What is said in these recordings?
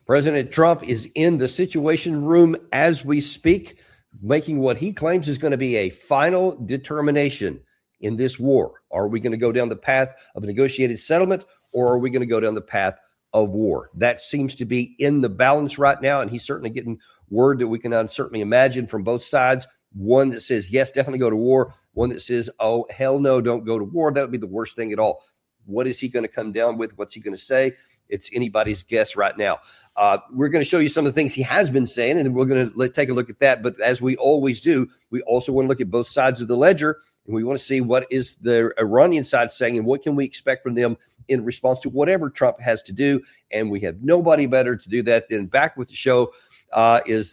President Trump is in the Situation Room as we speak, making what he claims is going to be a final determination in this war. Are we going to go down the path of a negotiated settlement, or are we going to go down the path of war? That seems to be in the balance right now, and he's certainly getting word that we can certainly imagine from both sides. One that says, yes, definitely go to war. One that says, oh, hell no, don't go to war. That would be the worst thing at all. What is he going to come down with? What's he going to say? It's anybody's guess right now. We're going to show you some of the things he has been saying, and we're going to take a look at that. But as we always do, we also want to look at both sides of the ledger, and we want to see what is the Iranian side saying and what can we expect from them in response to whatever Trump has to do. And we have nobody better to do that than back with the show is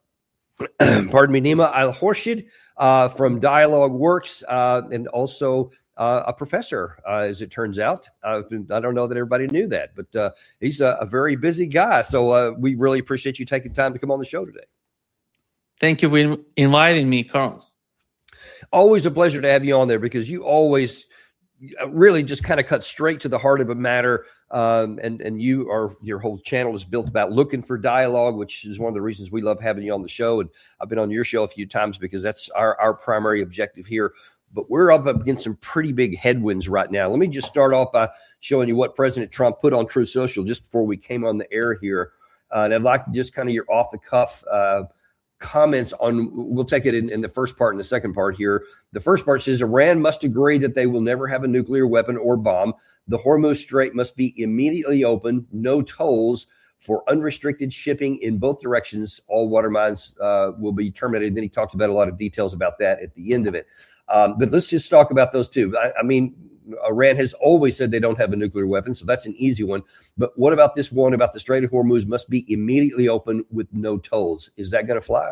pardon me, Nima Al-Horshid from Dialogue Works, and also a professor, as it turns out. I don't know that everybody knew that, but he's a very busy guy. So we really appreciate you taking time to come on the show today. Thank you for inviting me, Carl. Always a pleasure to have you on there, because you always really just kind of cut straight to the heart of a matter. And your whole channel is built about looking for dialogue, which is one of the reasons we love having you on the show. And I've been on your show a few times because that's our primary objective here. But we're up against some pretty big headwinds right now. Let me just start off by showing you what President Trump put on Truth Social just before we came on the air here. And I'd like just kind of your off-the-cuff comments on, we'll take it in the first part and the second part here. The first part says, Iran must agree that they will never have a nuclear weapon or bomb. The Hormuz Strait must be immediately open, no tolls for unrestricted shipping in both directions. All water mines will be terminated. Then he talks about a lot of details about that at the end of it. But let's just talk about those two. I mean, Iran has always said they don't have a nuclear weapon, so that's an easy one. But what about this one about the Strait of Hormuz must be immediately open with no tolls? Is that going to fly?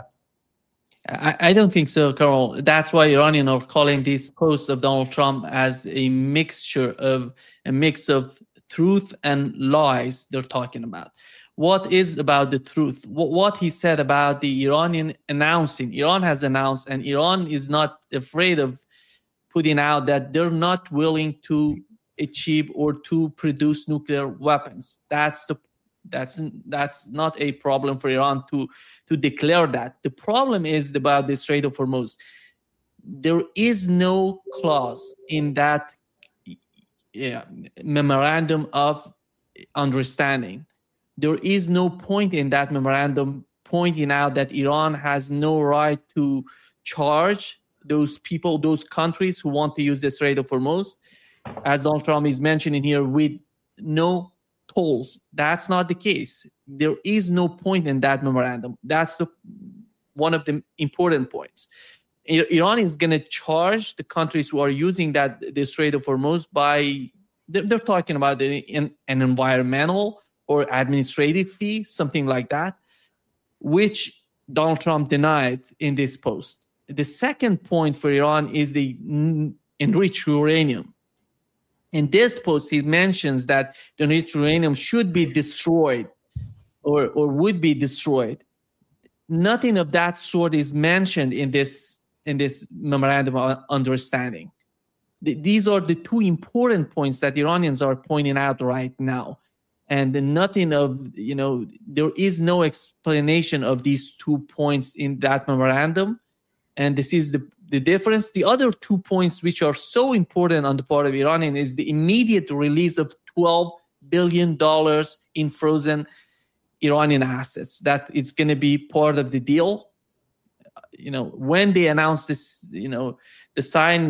I don't think so, Carl. That's why Iranians are calling this post of Donald Trump as a mix of truth and lies they're talking about. What is about the truth? What he said about the Iranian announcing. Iran has announced, and Iran is not afraid of putting out that they're not willing to achieve or to produce nuclear weapons. That's not a problem for Iran to declare that. The problem is about the Strait of Hormuz. There is no clause in that memorandum of understanding. There is no point in that memorandum pointing out that Iran has no right to charge those people, those countries who want to use the Strait of Hormuz, as Donald Trump is mentioning here, with no tolls. That's not the case. There is no point in that memorandum. That's one of the important points. Iran is going to charge the countries who are using the Strait of Hormuz by, they're talking about an environmental or administrative fee, something like that, which Donald Trump denied in this post. The second point for Iran is the enriched uranium. In this post, he mentions that the enriched uranium should be destroyed or would be destroyed. Nothing of that sort is mentioned in this memorandum of understanding. These are the two important points that Iranians are pointing out right now. And nothing of, there is no explanation of these 2 points in that memorandum. And this is the difference. The other 2 points which are so important on the part of Iranian is the immediate release of $12 billion in frozen Iranian assets. That it's going to be part of the deal. When they announce this, the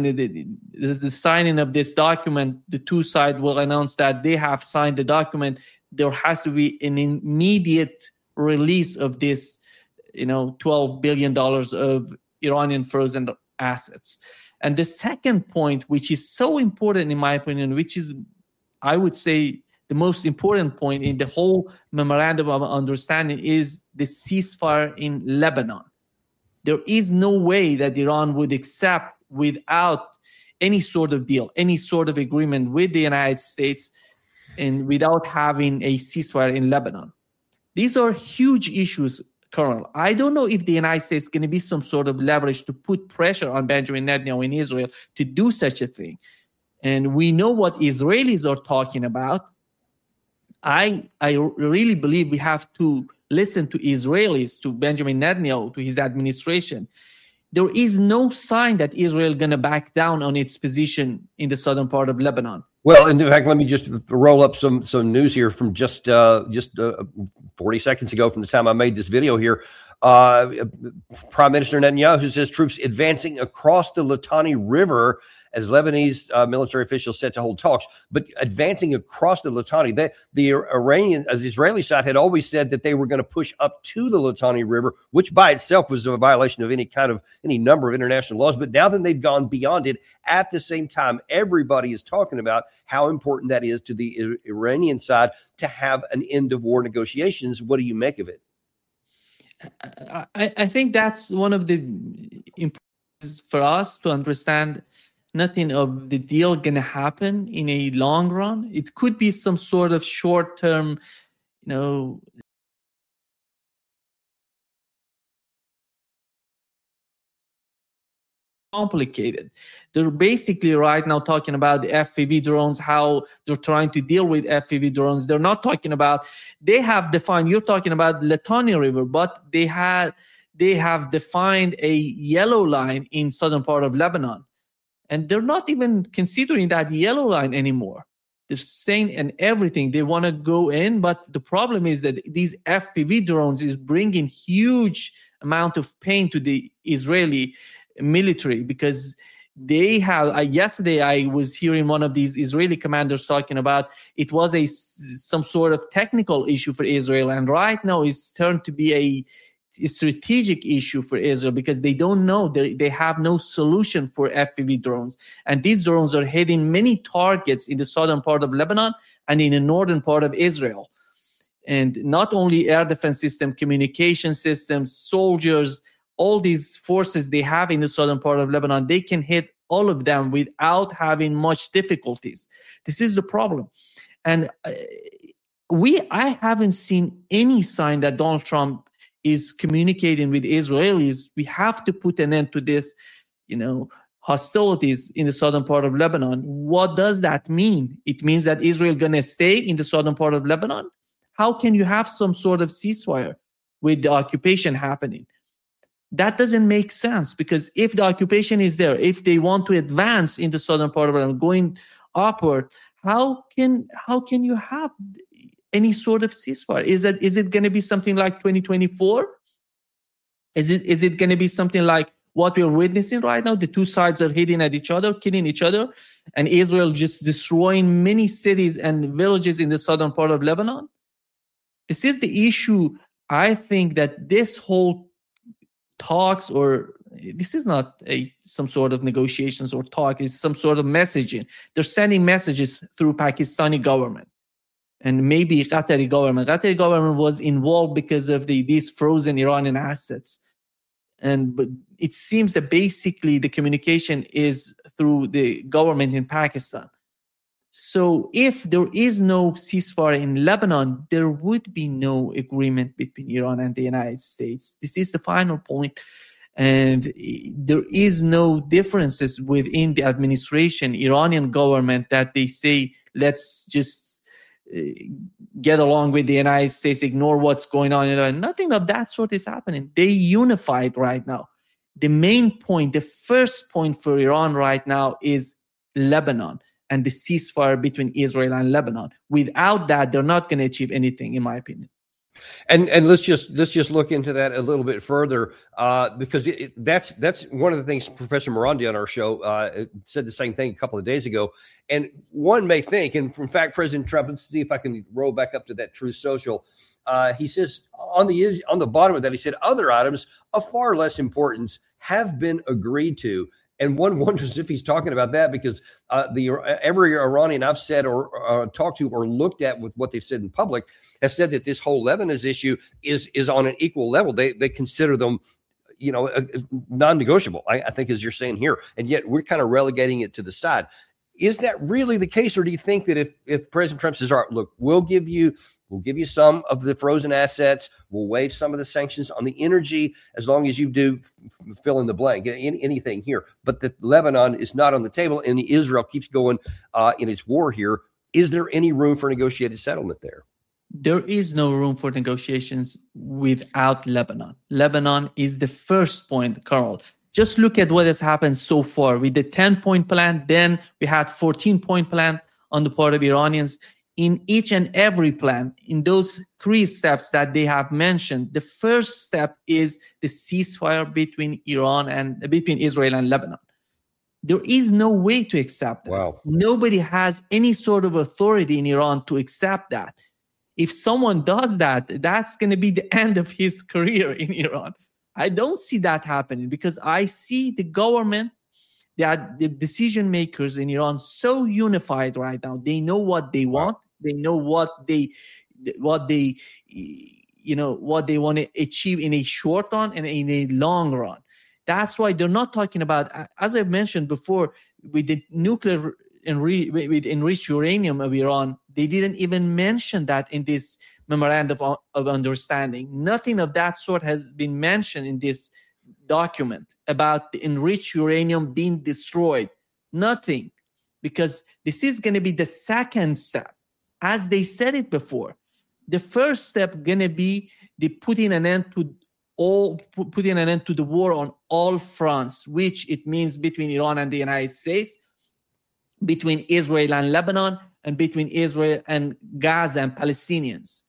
signing of this document, the two sides will announce that they have signed the document. There has to be an immediate release of this, $12 billion of Iranian frozen assets. And the second point, which is so important in my opinion, which is, I would say, the most important point in the whole memorandum of understanding, is the ceasefire in Lebanon. There is no way that Iran would accept, without any sort of deal, any sort of agreement with the United States, and without having a ceasefire in Lebanon. These are huge issues, Colonel. I don't know if the United States is going to be some sort of leverage to put pressure on Benjamin Netanyahu in Israel to do such a thing. And we know what Israelis are talking about. I really believe we have to listen to Israelis, to Benjamin Netanyahu, to his administration. There is no sign that Israel is going to back down on its position in the southern part of Lebanon. Well, in fact, let me just roll up some news here from just 40 seconds ago from the time I made this video here. Prime Minister Netanyahu says troops advancing across the Litani River as Lebanese military officials set to hold talks, but advancing across the Litani. The Israeli side had always said that they were going to push up to the Litani River, which by itself was a violation of any number of international laws. But now that they've gone beyond it, at the same time, everybody is talking about how important that is to the Iranian side to have an end of war negotiations. What do you make of it? I think that's one of the importance for us to understand. Nothing of the deal going to happen in a long run. It could be some sort of short-term, complicated. They're basically right now talking about the FPV drones, how they're trying to deal with FPV drones. They're not talking about, they have defined, you're talking about Litani River, but they have defined a yellow line in southern part of Lebanon. And they're not even considering that yellow line anymore. They're saying and everything, they want to go in, but the problem is that these FPV drones is bringing huge amount of pain to the Israeli military, because they have, yesterday I was hearing one of these Israeli commanders talking about it was some sort of technical issue for Israel, and right now it's turned to be a strategic issue for Israel, because they don't know, they have no solution for FPV drones. And these drones are hitting many targets in the southern part of Lebanon and in the northern part of Israel. And not only air defense system, communication systems, soldiers, all these forces they have in the southern part of Lebanon, they can hit all of them without having much difficulties. This is the problem. And I haven't seen any sign that Donald Trump is communicating with Israelis. We have to put an end to this, hostilities in the southern part of Lebanon. What does that mean? It means that Israel going to stay in the southern part of Lebanon? How can you have some sort of ceasefire with the occupation happening? That doesn't make sense, because if the occupation is there, if they want to advance in the southern part of Lebanon, going upward, how can you have any sort of ceasefire? Is it going to be something like 2024? Is it going to be something like what we're witnessing right now? The two sides are hitting at each other, killing each other, and Israel just destroying many cities and villages in the southern part of Lebanon? This is the issue. I think that this whole talks, or this is not some sort of negotiations or talk, it's some sort of messaging. They're sending messages through Pakistani government and maybe Qatari government. Qatari government was involved because of these frozen Iranian assets. But it seems that basically the communication is through the government in Pakistan. So if there is no ceasefire in Lebanon, there would be no agreement between Iran and the United States. This is the final point. And there is no differences within the administration, Iranian government, that they say, let's just get along with the United States, ignore what's going on. Nothing of that sort is happening. They unified right now. The main point, the first point for Iran right now is Lebanon and the ceasefire between Israel and Lebanon. Without that, they're not going to achieve anything, in my opinion. And let's just look into that a little bit further, because that's one of the things Professor Marandi on our show said the same thing a couple of days ago. And one may think, and in fact, President Trump, let's see if I can roll back up to that Truth Social. He says on the bottom of that, he said other items of far less importance have been agreed to. And one wonders if he's talking about that, because every Iranian I've said or talked to or looked at with what they've said in public has said that this whole Lebanese issue is on an equal level. They consider them, non-negotiable, I think, as you're saying here. And yet we're kind of relegating it to the side. Is that really the case? Or do you think that if President Trump says, all right, look, we'll give you some of the frozen assets, we'll waive some of the sanctions on the energy, as long as you do fill in the blank, anything here, but that Lebanon is not on the table and Israel keeps going in its war here, is there any room for negotiated settlement there? There is no room for negotiations without Lebanon. Lebanon is the first point, Carl. Just look at what has happened so far with the 10-point plan. Then we had 14-point plan on the part of Iranians. In each and every plan, in those 3 steps that they have mentioned, the first step is the ceasefire between Israel and Lebanon. There is no way to accept that. Wow. Nobody has any sort of authority in Iran to accept that. If someone does that, that's going to be the end of his career in Iran. I don't see that happening because I see the government, the decision makers in Iran so unified right now. They know what they want. They know what they want to achieve in a short run and in a long run. That's why they're not talking about, as I've mentioned before, with the nuclear with enriched uranium of Iran. They didn't even mention that in this memorandum of understanding. Nothing of that sort has been mentioned in this document about the enriched uranium being destroyed. Nothing, because this is going to be the second step. As they said it before, the first step going to be the putting an end to the war on all fronts, which it means between Iran and the United States, between Israel and Lebanon, and between Israel and Gaza and Palestinians.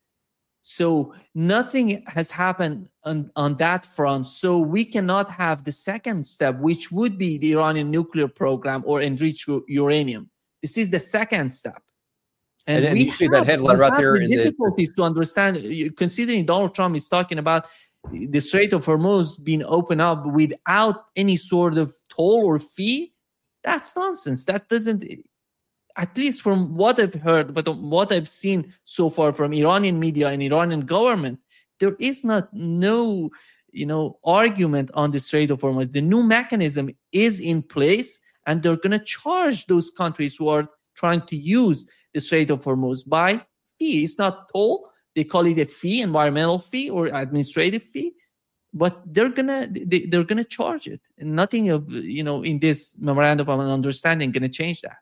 So nothing has happened on that front. So we cannot have the second step, which would be the Iranian nuclear program or enriched uranium. This is the second step. And we see that headline right there. The difficulties to understand, considering Donald Trump is talking about the Strait of Hormuz being opened up without any sort of toll or fee. That's nonsense. That doesn't, at least from what I've heard, but what I've seen so far from Iranian media and Iranian government, there is no argument on the Strait of Hormuz. The new mechanism is in place, and they're going to charge those countries who are trying to use the Strait of Hormuz by fee. It's not toll. They call it a fee, environmental fee or administrative fee. But they're gonna charge it, and nothing of in this memorandum of understanding gonna change that.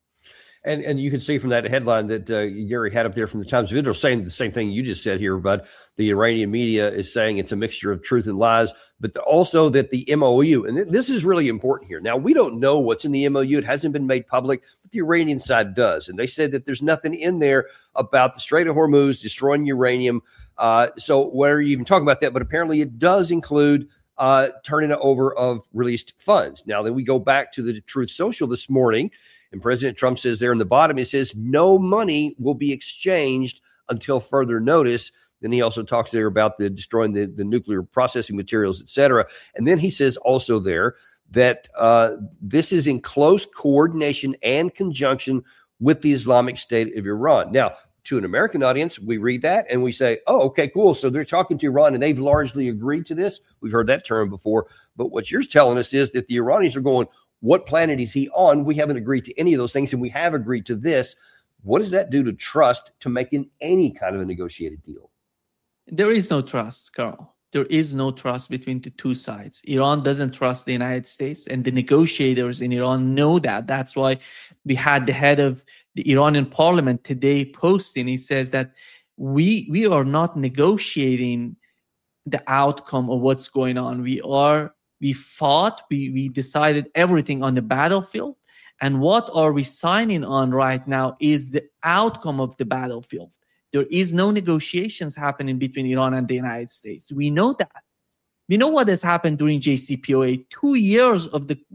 And you can see from that headline that Gary had up there from the Times of Israel saying the same thing you just said here, but the Iranian media is saying it's a mixture of truth and lies, but also that the MOU, and this is really important here. Now, we don't know what's in the MOU. It hasn't been made public, but the Iranian side does. And they said that there's nothing in there about the Strait of Hormuz destroying uranium. So where are you even talking about that? But apparently it does include turning over of released funds. Now, then we go back to the Truth Social this morning, and President Trump says there in the bottom, it says no money will be exchanged until further notice. Then he also talks there about the destroying the nuclear processing materials, et cetera. And then he says also there that this is in close coordination and conjunction with the Islamic State of Iran. Now, to an American audience, we read that and we say, oh, okay, cool. So they're talking to Iran and they've largely agreed to this. We've heard that term before. But what you're telling us is that the Iranians are going, what planet is he on? We haven't agreed to any of those things, and we have agreed to this. What does that do to trust to making any kind of a negotiated deal? There is no trust, Carl. There is no trust between the two sides. Iran doesn't trust the United States, and the negotiators in Iran know that. That's why we had the head of the Iranian parliament today posting. He says that we are not negotiating the outcome of what's going on. We fought, we decided everything on the battlefield. And what are we signing on right now is the outcome of the battlefield. There is no negotiations happening between Iran and the United States. We know that. We know what has happened during JCPOA. 2 years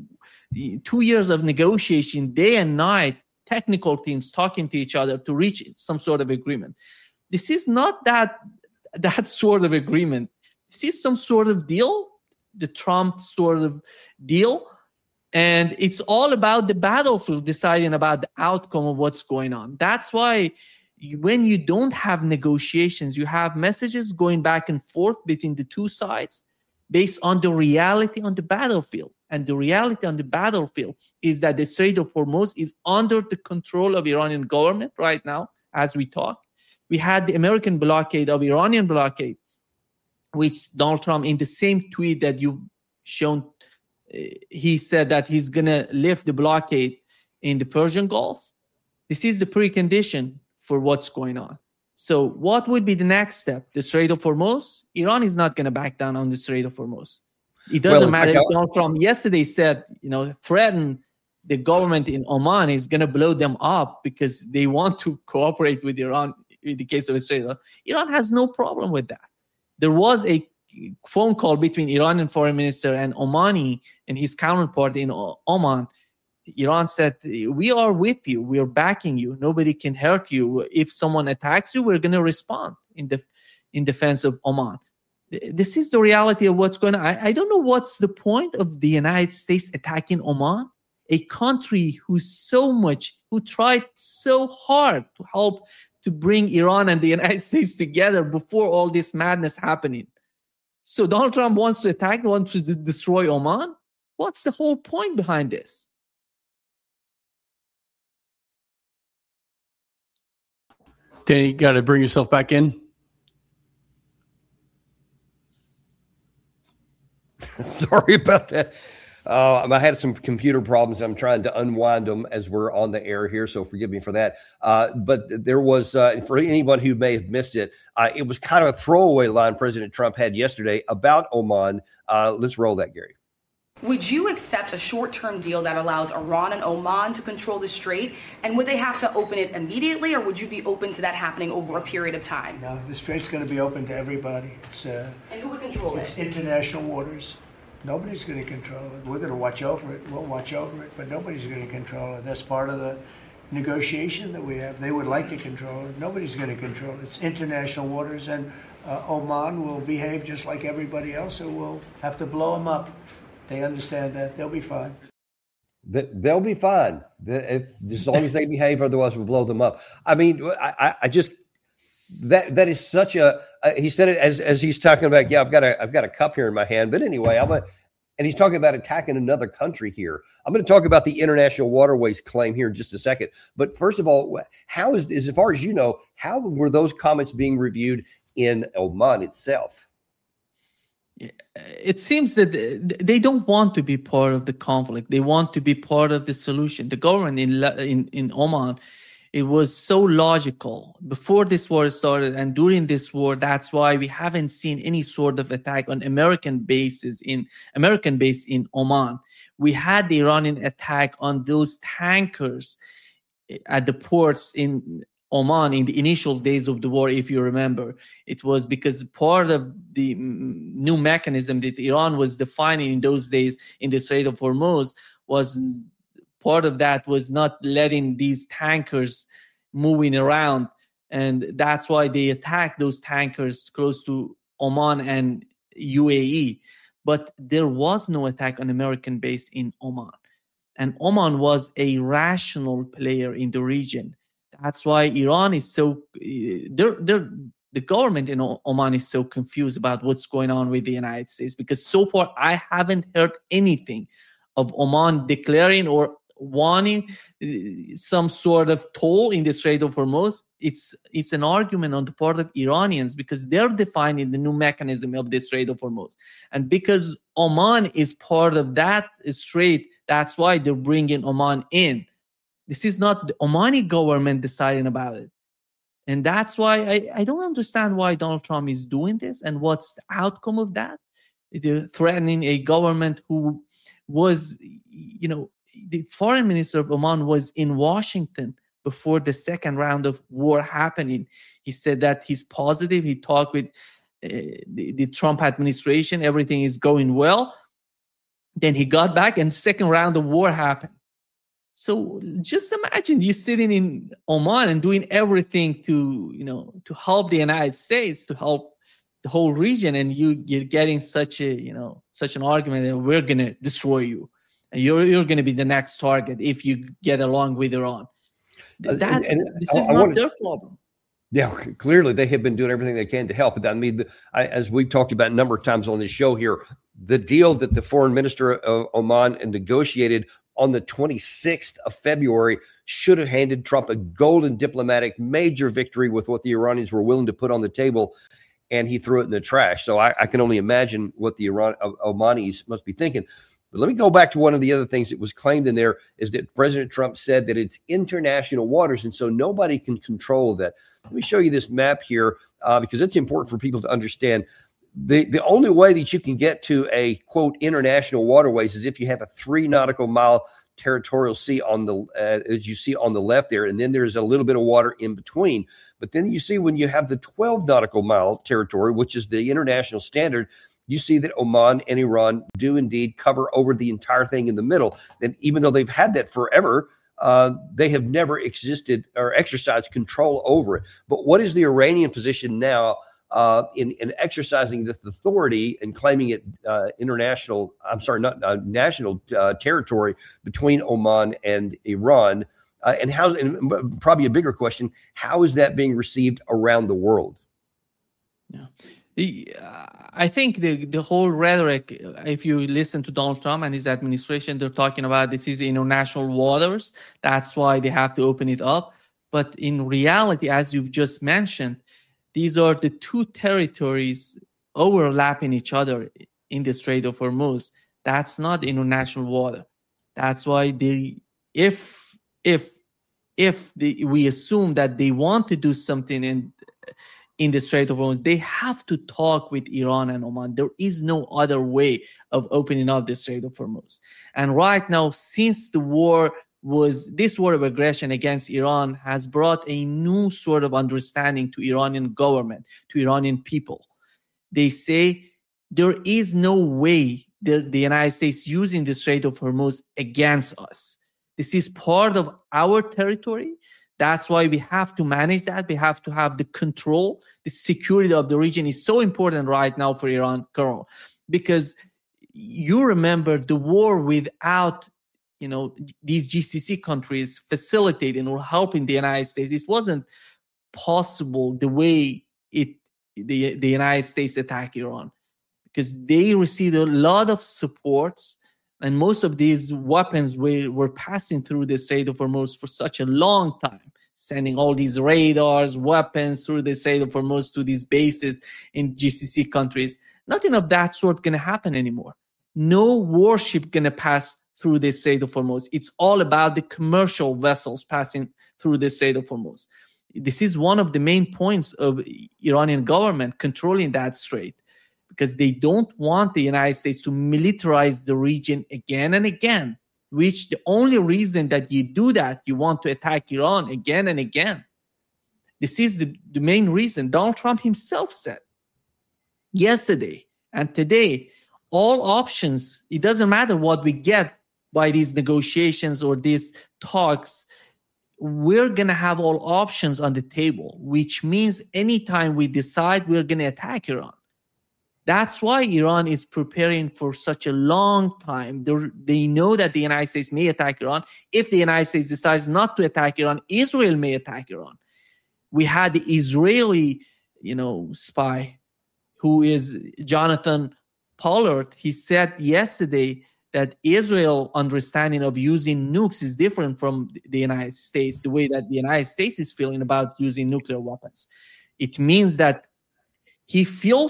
of negotiation, day and night, technical teams talking to each other to reach some sort of agreement. This is not that sort of agreement. This is some sort of deal, the Trump sort of deal. And it's all about the battlefield deciding about the outcome of what's going on. That's why when you don't have negotiations, you have messages going back and forth between the two sides based on the reality on the battlefield. And the reality on the battlefield is that the Strait of Hormuz is under the control of Iranian government right now as we talk. We had the American blockade of Iranian blockade, which Donald Trump, in the same tweet that you've shown, he said that he's going to lift the blockade in the Persian Gulf. This is the precondition for what's going on. So what would be the next step? The Strait of Hormuz? Iran is not going to back down on the Strait of Hormuz. It doesn't matter if Donald Trump yesterday said, threatened the government in Oman is going to blow them up because they want to cooperate with Iran in the case of Israel. Iran has no problem with that. There was a phone call between Iranian foreign minister and Omani and his counterpart in Oman. Iran said, we are with you. We are backing you. Nobody can hurt you. If someone attacks you, we're going to respond in defense of Oman. This is the reality of what's going on. I don't know what's the point of the United States attacking Oman, a country who tried so hard to help to bring Iran and the United States together before all this madness happening. So Donald Trump wants to destroy Oman? What's the whole point behind this? Danny, you got to bring yourself back in. Sorry about that. I had some computer problems. I'm trying to unwind them as we're on the air here, so forgive me for that. But there was, for anyone who may have missed it, it was kind of a throwaway line President Trump had yesterday about Oman. Let's roll that, Gary. Would you accept a short-term deal that allows Iran and Oman to control the strait? And would they have to open it immediately, or would you be open to that happening over a period of time? No, the strait's going to be open to everybody. And who would control it? It's international waters. Nobody's going to control it. We're going to watch over it. We'll watch over it, but nobody's going to control it. That's part of the negotiation that we have. They would like to control it. Nobody's going to control it. It's international waters, and Oman will behave just like everybody else, so we'll have to blow them up. They understand that. They'll be fine. They'll be fine as long as they behave. Otherwise, we'll blow them up. I mean, I just that is such a. He said it as he's talking about. Yeah, I've got a cup here in my hand. But anyway, and he's talking about attacking another country here. I'm going to talk about the international waterways claim here in just a second. But first of all, how is as far as you know, how were those comments being reviewed in Oman itself? It seems that they don't want to be part of the conflict. They want to be part of the solution. The government in Oman, it was so logical before this war started and during this war. That's why we haven't seen any sort of attack on American base in Oman. We had the Iranian attack on those tankers at the ports in Oman in the initial days of the war, if you remember. It was because part of the new mechanism that Iran was defining in those days in the Strait of Hormuz was part of that was not letting these tankers moving around. And that's why they attacked those tankers close to Oman and UAE. But there was no attack on American base in Oman. And Oman was a rational player in the region. That's why Iran is so, the government in Oman is so confused about what's going on with the United States, because so far I haven't heard anything of Oman declaring or wanting some sort of toll in the Strait of Hormuz. It's an argument on the part of Iranians because they're defining the new mechanism of the Strait of Hormuz. And because Oman is part of that strait, that's why they're bringing Oman in. This is not the Omani government deciding about it. And that's why I don't understand why Donald Trump is doing this and what's the outcome of that. They're threatening a government who was, the foreign minister of Oman was in Washington before the second round of war happening. He said that he's positive. He talked with the Trump administration. Everything is going well. Then he got back and second round of war happened. So just imagine you sitting in Oman and doing everything to help the United States, to help the whole region, and you're getting such an argument that we're going to destroy you, and you're going to be the next target if you get along with Iran. This is not their problem. Yeah, clearly they have been doing everything they can to help. I mean, as we've talked about a number of times on this show here, the deal that the foreign minister of Oman negotiated on the 26th of February should have handed Trump a golden diplomatic major victory with what the Iranians were willing to put on the table, and he threw it in the trash. So I can only imagine what the Omanis must be thinking. But let me go back to one of the other things that was claimed in there is that President Trump said that it's international waters, and so nobody can control that. Let me show you this map here because it's important for people to understand. The only way that you can get to a, quote, international waterways is if you have a 3 nautical mile territorial sea on the as you see on the left there, and then there's a little bit of water in between. But then you see when you have the 12 nautical mile territory, which is the international standard, you see that Oman and Iran do indeed cover over the entire thing in the middle. And even though they've had that forever, they have never existed or exercised control over it. But what is the Iranian position now in exercising this authority and claiming it national territory between Oman and Iran? And probably a bigger question, how is that being received around the world? Yeah. I think the whole rhetoric, if you listen to Donald Trump and his administration, they're talking about this is international waters. That's why they have to open it up. But in reality, as you've just mentioned, these are the 2 territories overlapping each other in the Strait of Hormuz. That's not international water. That's why we assume that they want to do something in the Strait of Hormuz, they have to talk with Iran and Oman. There is no other way of opening up the Strait of Hormuz. And right now, since this war of aggression against Iran has brought a new sort of understanding to Iranian government, to Iranian people. They say there is no way the United States using the Strait of Hormuz against us. This is part of our territory. That's why we have to manage that. We have to have the control. The security of the region is so important right now for Iran, Colonel, because you remember the war without, these GCC countries facilitating or helping the United States. It wasn't possible the way the United States attacked Iran, because they received a lot of supports. And most of these weapons were passing through the Strait of Hormuz for such a long time, sending all these radars, weapons through the Strait of Hormuz to these bases in GCC countries. Nothing of that sort going to happen anymore. No warship going to pass through the Strait of Hormuz. It's all about the commercial vessels passing through the Strait of Hormuz. This is one of the main points of Iranian government controlling that strait, because they don't want the United States to militarize the region again and again, which the only reason that you do that, you want to attack Iran again and again. This is the main reason. Donald Trump himself said yesterday and today, all options, it doesn't matter what we get by these negotiations or these talks, we're going to have all options on the table, which means anytime we decide we're going to attack Iran. That's why Iran is preparing for such a long time. They know that the United States may attack Iran. If the United States decides not to attack Iran, Israel may attack Iran. We had the Israeli, spy, who is Jonathan Pollard. He said yesterday that Israel's understanding of using nukes is different from the United States, the way that the United States is feeling about using nuclear weapons. It means that he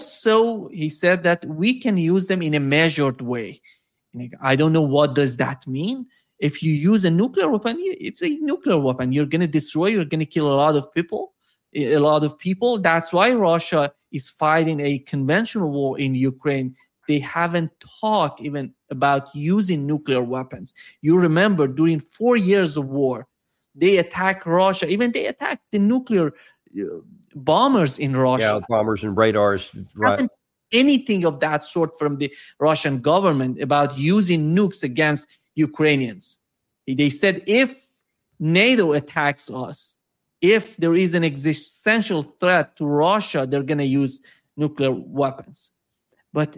said that we can use them in a measured way. I don't know what does that mean. If you use a nuclear weapon, it's a nuclear weapon. You're going to destroy, you're going to kill a lot of people. That's why Russia is fighting a conventional war in Ukraine. They haven't talked even about using nuclear weapons. You remember during 4 years of war, they attacked Russia. Even they attacked the nuclear bombers in Russia. Yeah, bombers and radars. Right. Anything of that sort from the Russian government about using nukes against Ukrainians. They said if NATO attacks us, if there is an existential threat to Russia, they're going to use nuclear weapons. But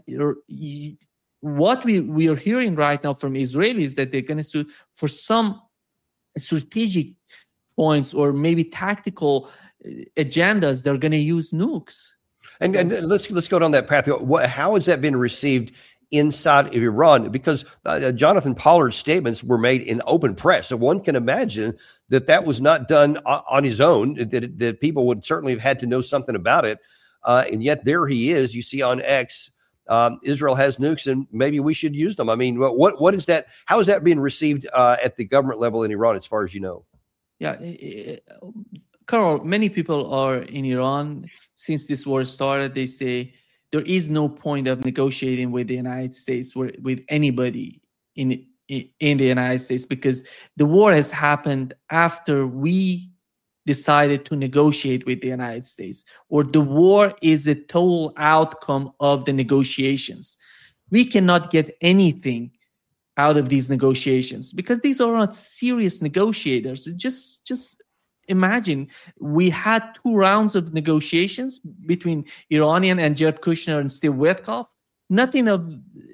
what we are hearing right now from Israel is that they're going to, for some strategic points or maybe tactical agendas, they're going to use nukes. And let's go down that path. How has that been received inside of Iran? Because Jonathan Pollard's statements were made in open press, so one can imagine that was not done on his own. That people would certainly have had to know something about it, and yet there he is. You see on X Israel has nukes and maybe we should use them. I mean, what is that? How is that being received at the government level in Iran, as far as you know? Yeah, Carl, many people are in Iran since this war started. They say there is no point of negotiating with the United States, with anybody in the United States, because the war has happened after we decided to negotiate with the United States, or the war is the total outcome of the negotiations. We cannot get anything out of these negotiations because these are not serious negotiators. Just imagine, we had 2 rounds of negotiations between Iranian and Jared Kushner and Steve Witkoff. Nothing of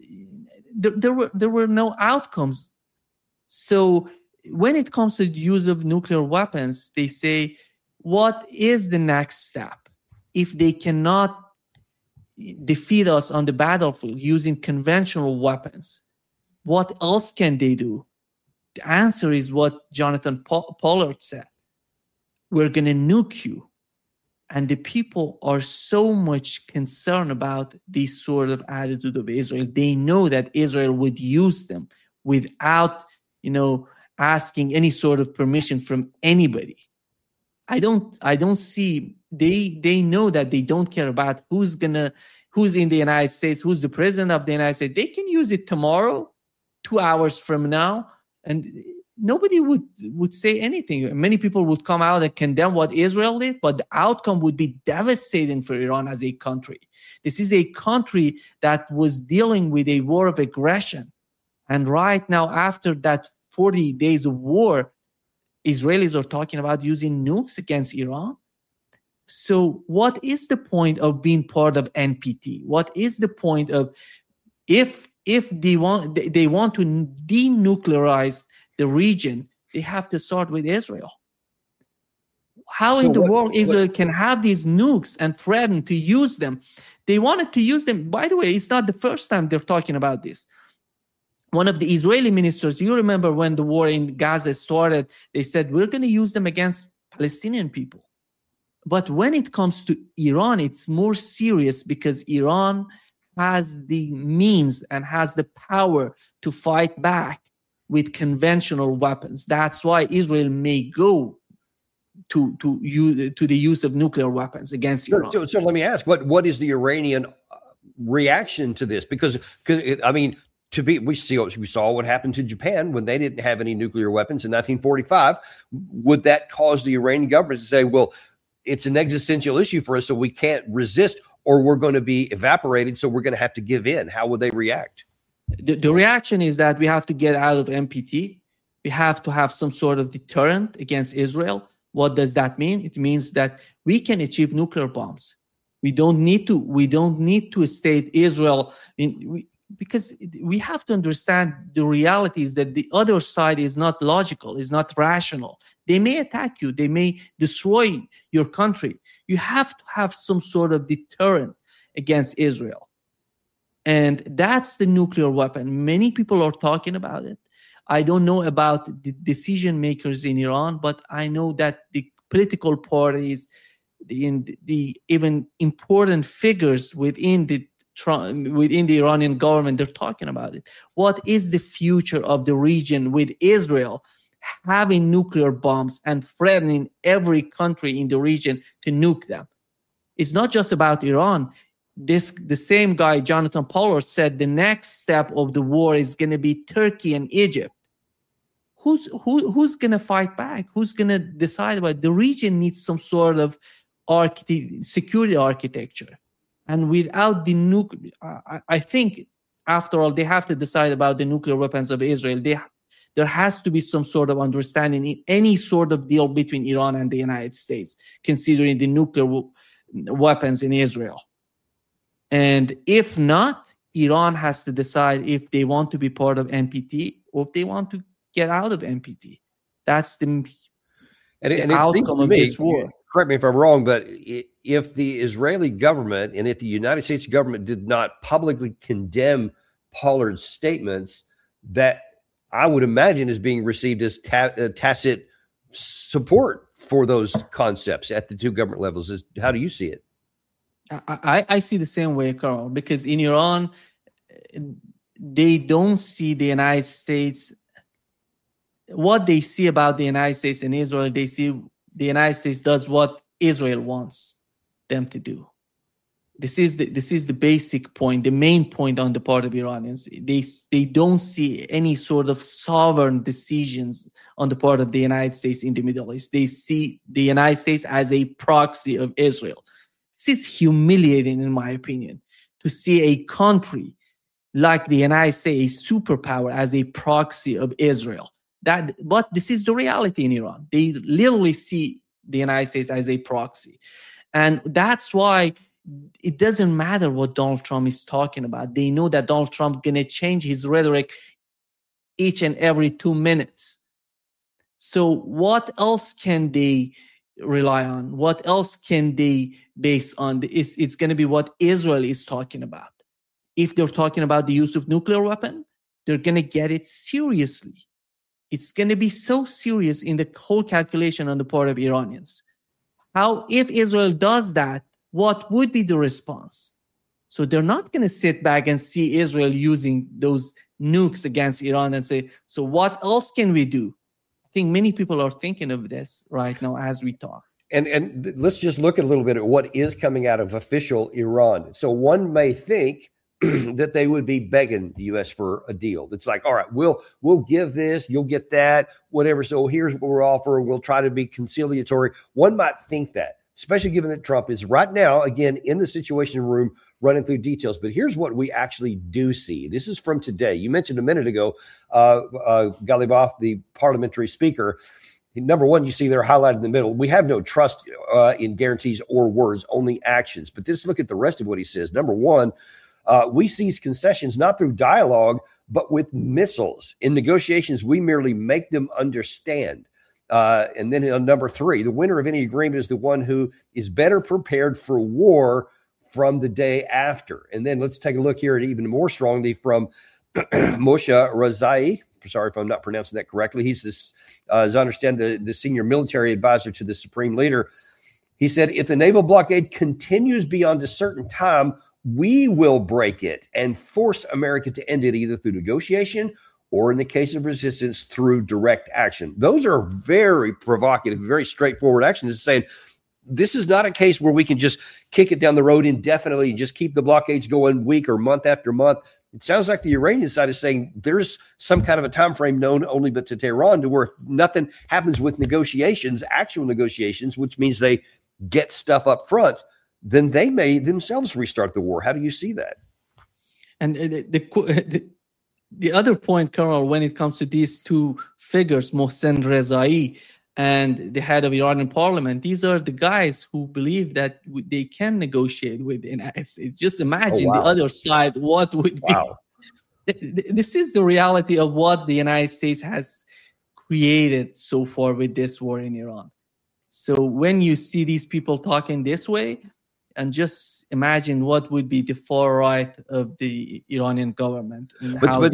there were no outcomes. So when it comes to the use of nuclear weapons, they say, what is the next step? If they cannot defeat us on the battlefield using conventional weapons, what else can they do? The answer is what Jonathan Pollard said. We're going to nuke you. And the people are so much concerned about this sort of attitude of Israel. They know that Israel would use them without, asking any sort of permission from anybody. I don't see, they know that they don't care about who's in the United States, who's the president of the United States. They can use it tomorrow, 2 hours from now, and nobody would say anything. Many people would come out and condemn what Israel did, but the outcome would be devastating for Iran as a country. This is a country that was dealing with a war of aggression. And right now, after that 40 days of war, Israelis are talking about using nukes against Iran. So what is the point of being part of NPT? What is the point of, if they want to denuclearize the region, they have to start with Israel. How in the world Israel can have these nukes and threaten to use them? They wanted to use them. By the way, it's not the first time they're talking about this. One of the Israeli ministers, you remember when the war in Gaza started, they said, we're going to use them against Palestinian people. But when it comes to Iran, it's more serious because Iran has the means and has the power to fight back with conventional weapons. That's why Israel may go to the use of nuclear weapons against Iran. So let me ask, what is the Iranian reaction to this? Because I mean, we saw what happened to Japan when they didn't have any nuclear weapons in 1945. Would that cause the Iranian government to say, well, it's an existential issue for us, so we can't resist, or we're going to be evaporated, so we're going to have to give in? How would they react? The reaction is that we have to get out of NPT. We have to have some sort of deterrent against Israel. What does that mean? It means that we can achieve nuclear bombs. We don't need to state Israel because we have to understand the reality is that the other side is not logical, is not rational. They may attack you. They may destroy your country. You have to have some sort of deterrent against Israel. And that's the nuclear weapon. Many people are talking about it. I don't know about the decision makers in Iran, but I know that the political parties, the even important figures within the Iranian government, they're talking about it. What is the future of the region with Israel having nuclear bombs and threatening every country in the region to nuke them? It's not just about Iran. The same guy, Jonathan Pollard, said the next step of the war is going to be Turkey and Egypt. Who's going to fight back? Who's going to decide about it? The region needs some sort of security architecture. And without the nuclear, I think, after all, they have to decide about the nuclear weapons of Israel. There has to be some sort of understanding in any sort of deal between Iran and the United States, considering the nuclear weapons in Israel. And if not, Iran has to decide if they want to be part of NPT or if they want to get out of NPT. That's the outcome of this war. Correct me if I'm wrong, but if the Israeli government and if the United States government did not publicly condemn Pollard's statements, that I would imagine is being received as tacit support for those concepts at the two government levels. How do you see it? I see the same way, Carl, because in Iran, they don't see the United States. What they see about the United States and Israel, they see the United States does what Israel wants them to do. This is the basic point, the main point on the part of Iranians. They don't see any sort of sovereign decisions on the part of the United States in the Middle East. They see the United States as a proxy of Israel. This is humiliating, in my opinion, to see a country like the United States, a superpower, as a proxy of Israel. But this is the reality in Iran. They literally see the United States as a proxy. And that's why it doesn't matter what Donald Trump is talking about. They know that Donald Trump going to change his rhetoric each and every 2 minutes. So what else can they rely on? What else can they base on? It's going to be what Israel is talking about. If they're talking about the use of nuclear weapon, they're going to get it seriously. It's going to be so serious in the whole calculation on the part of Iranians. If Israel does that, what would be the response? So they're not going to sit back and see Israel using those nukes against Iran and say, so what else can we do? I think many people are thinking of this right now as we talk. And let's just look a little bit at what is coming out of official Iran. So one may think that they would be begging the U.S. for a deal. It's like, all right, we'll give this, you'll get that, whatever. So here's what we're offering. We'll try to be conciliatory. One might think that, especially given that Trump is right now, again, in the Situation Room running through details. But here's what we actually do see. This is from today. You mentioned a minute ago, Ghalibaf, the parliamentary speaker. Number one, you see they're highlighted in the middle. We have no trust in guarantees or words, only actions. But let's look at the rest of what he says. Number one, we seize concessions not through dialogue, but with missiles. In negotiations, we merely make them understand. And then on number three, the winner of any agreement is the one who is better prepared for war from the day after. And then let's take a look here at even more strongly from Moshe Razai. Sorry if I'm not pronouncing that correctly. He's this, as I understand, the senior military advisor to the supreme leader. He said, if the naval blockade continues beyond a certain time, we will break it and force America to end it either through negotiation or in the case of resistance through direct action. Those are very provocative, very straightforward actions. It's saying this is not a case where we can just kick it down the road indefinitely and just keep the blockades going week or month after month. It sounds like the Iranian side is saying there's some kind of a time frame known only but to Tehran to where if nothing happens with negotiations, actual negotiations, which means they get stuff up front, then they may themselves restart the war. How do you see that? And the other point, Colonel, when it comes to these two figures, Mohsen Rezai and the head of Iranian parliament, these are the guys who believe that they can negotiate with the United States. Just imagine the other side, what would be. This is the reality of what the United States has created so far with this war in Iran. So when you see these people talking this way, and just imagine what would be the far right of the Iranian government. And but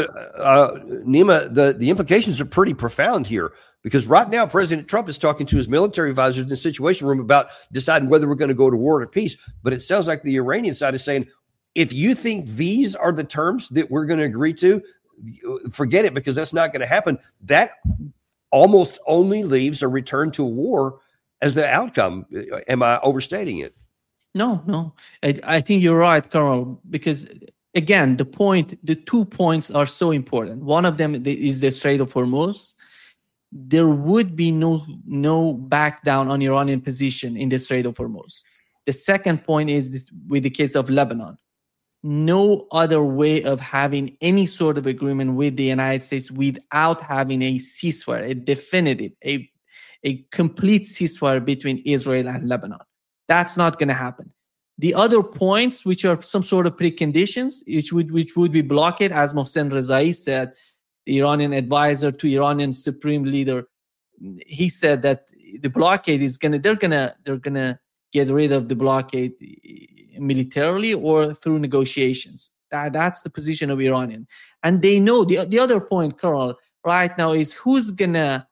Nima, the implications are pretty profound here because right now President Trump is talking to his military advisors in the Situation Room about deciding whether we're going to go to war or peace. But it sounds like the Iranian side is saying, if you think these are the terms that we're going to agree to, forget it because that's not going to happen. That almost only leaves a return to a war as the outcome. Am I overstating it? No. I think you're right, Colonel, because again, the 2 points are so important. One of them is the Strait of Hormuz. There would be no back down on Iranian position in the Strait of Hormuz. The second point is with the case of Lebanon. No other way of having any sort of agreement with the United States without having a ceasefire, a definitive, a complete ceasefire between Israel and Lebanon. That's not going to happen. The other points, which are some sort of preconditions, which would be blockade, as Mohsen Rezai said, the Iranian advisor to Iranian supreme leader, he said that the blockade is they're gonna get rid of the blockade militarily or through negotiations. That's the position of Iranian, and they know the other point, Colonel, right now is who's gonna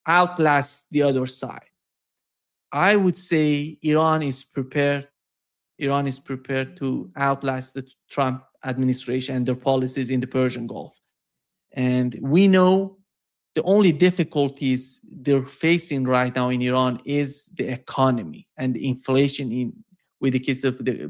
outlast the other side. I would say Iran is prepared Iran is prepared to outlast the Trump administration and their policies in the Persian Gulf. And we know the only difficulties they're facing right now in Iran is the economy and the inflation with the case of the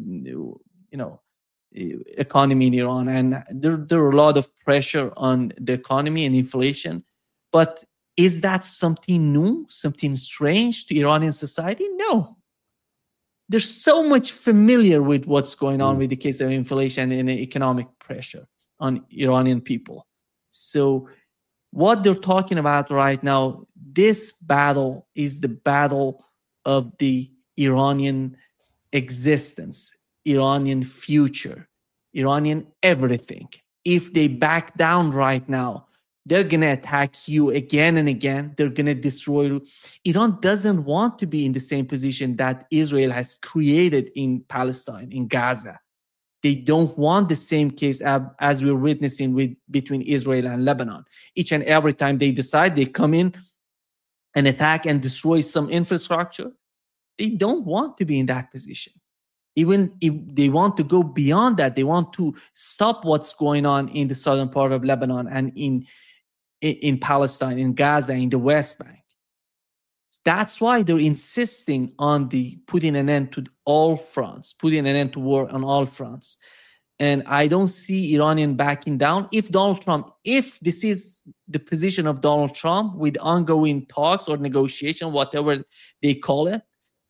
economy in Iran. And there are a lot of pressure on the economy and inflation. But is that something new, something strange to Iranian society? No. They're so much familiar with what's going on with the case of inflation and economic pressure on Iranian people. So what they're talking about right now, this battle is the battle of the Iranian existence, Iranian future, Iranian everything. If they back down right now, they're going to attack you again and again. They're going to destroy you. Iran doesn't want to be in the same position that Israel has created in Palestine, in Gaza. They don't want the same case as we're witnessing between Israel and Lebanon. Each and every time they decide, they come in and attack and destroy some infrastructure. They don't want to be in that position. Even if they want to go beyond that, they want to stop what's going on in the southern part of Lebanon and in Palestine, in Gaza, in the West Bank. That's why they're insisting on putting an end to all fronts, putting an end to war on all fronts. And I don't see Iranian backing down. If this is the position of Donald Trump with ongoing talks or negotiation, whatever they call it,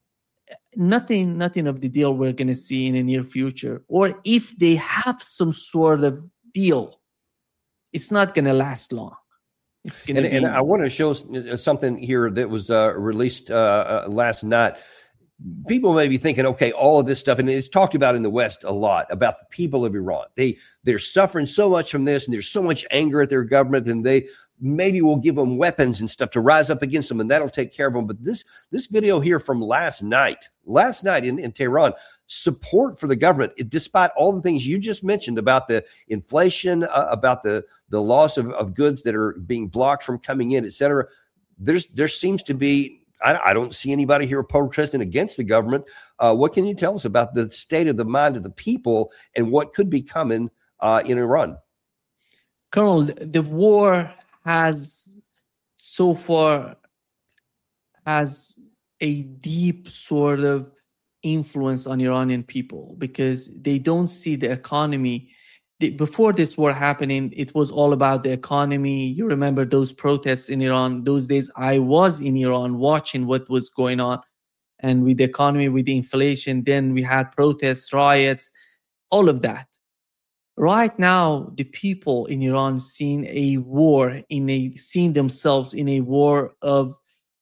nothing of the deal we're going to see in the near future. Or if they have some sort of deal, it's not going to last long. It's going to be. And I want to show something here that was released last night. People may be thinking, okay, all of this stuff, and it's talked about in the West a lot about the people of Iran. They're suffering so much from this, and there's so much anger at their government, and they maybe will give them weapons and stuff to rise up against them, and that'll take care of them. But this video here from last night in Tehran, support for the government, despite all the things you just mentioned about the inflation, about the loss of goods that are being blocked from coming in, et cetera. There seems to be, I don't see anybody here protesting against the government. What can you tell us about the state of the mind of the people and what could be coming in Iran? Colonel, the war has so far has a deep sort of influence on Iranian people because they don't see the economy. Before this war happening, it was all about the economy. You remember those protests in Iran. Those days I was in Iran watching what was going on. And with the economy, with the inflation, then we had protests, riots, all of that. Right now, the people in Iran seeing a war, seeing themselves in a war of,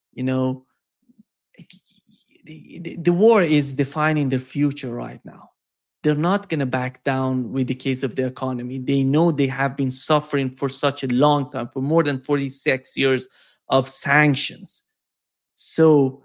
the war is defining their future right now. They're not going to back down with the case of the economy. They know they have been suffering for such a long time, for more than 46 years of sanctions. So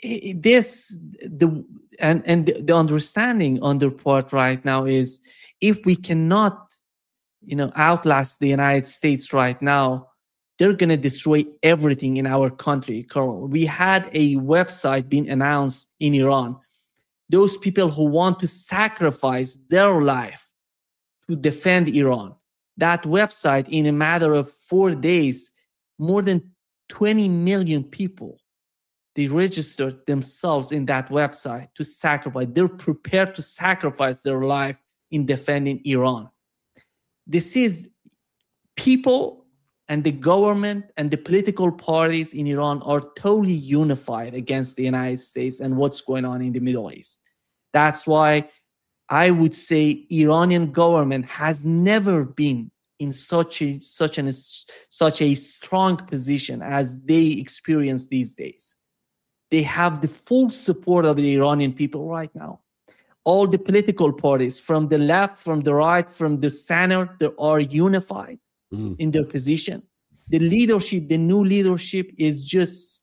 the understanding on their part right now is if we cannot, outlast the United States right now, they're going to destroy everything in our country, Colonel. We had a website being announced in Iran. Those people who want to sacrifice their life to defend Iran. That website, in a matter of 4 days, more than 20 million people, they registered themselves in that website to sacrifice. They're prepared to sacrifice their life in defending Iran. This is people and the government and the political parties in Iran are totally unified against the United States and what's going on in the Middle East. That's why I would say Iranian government has never been in such a strong position as they experience these days. They have the full support of the Iranian people right now. All the political parties, from the left, from the right, from the center, they are unified in their position. The leadership, the new leadership is just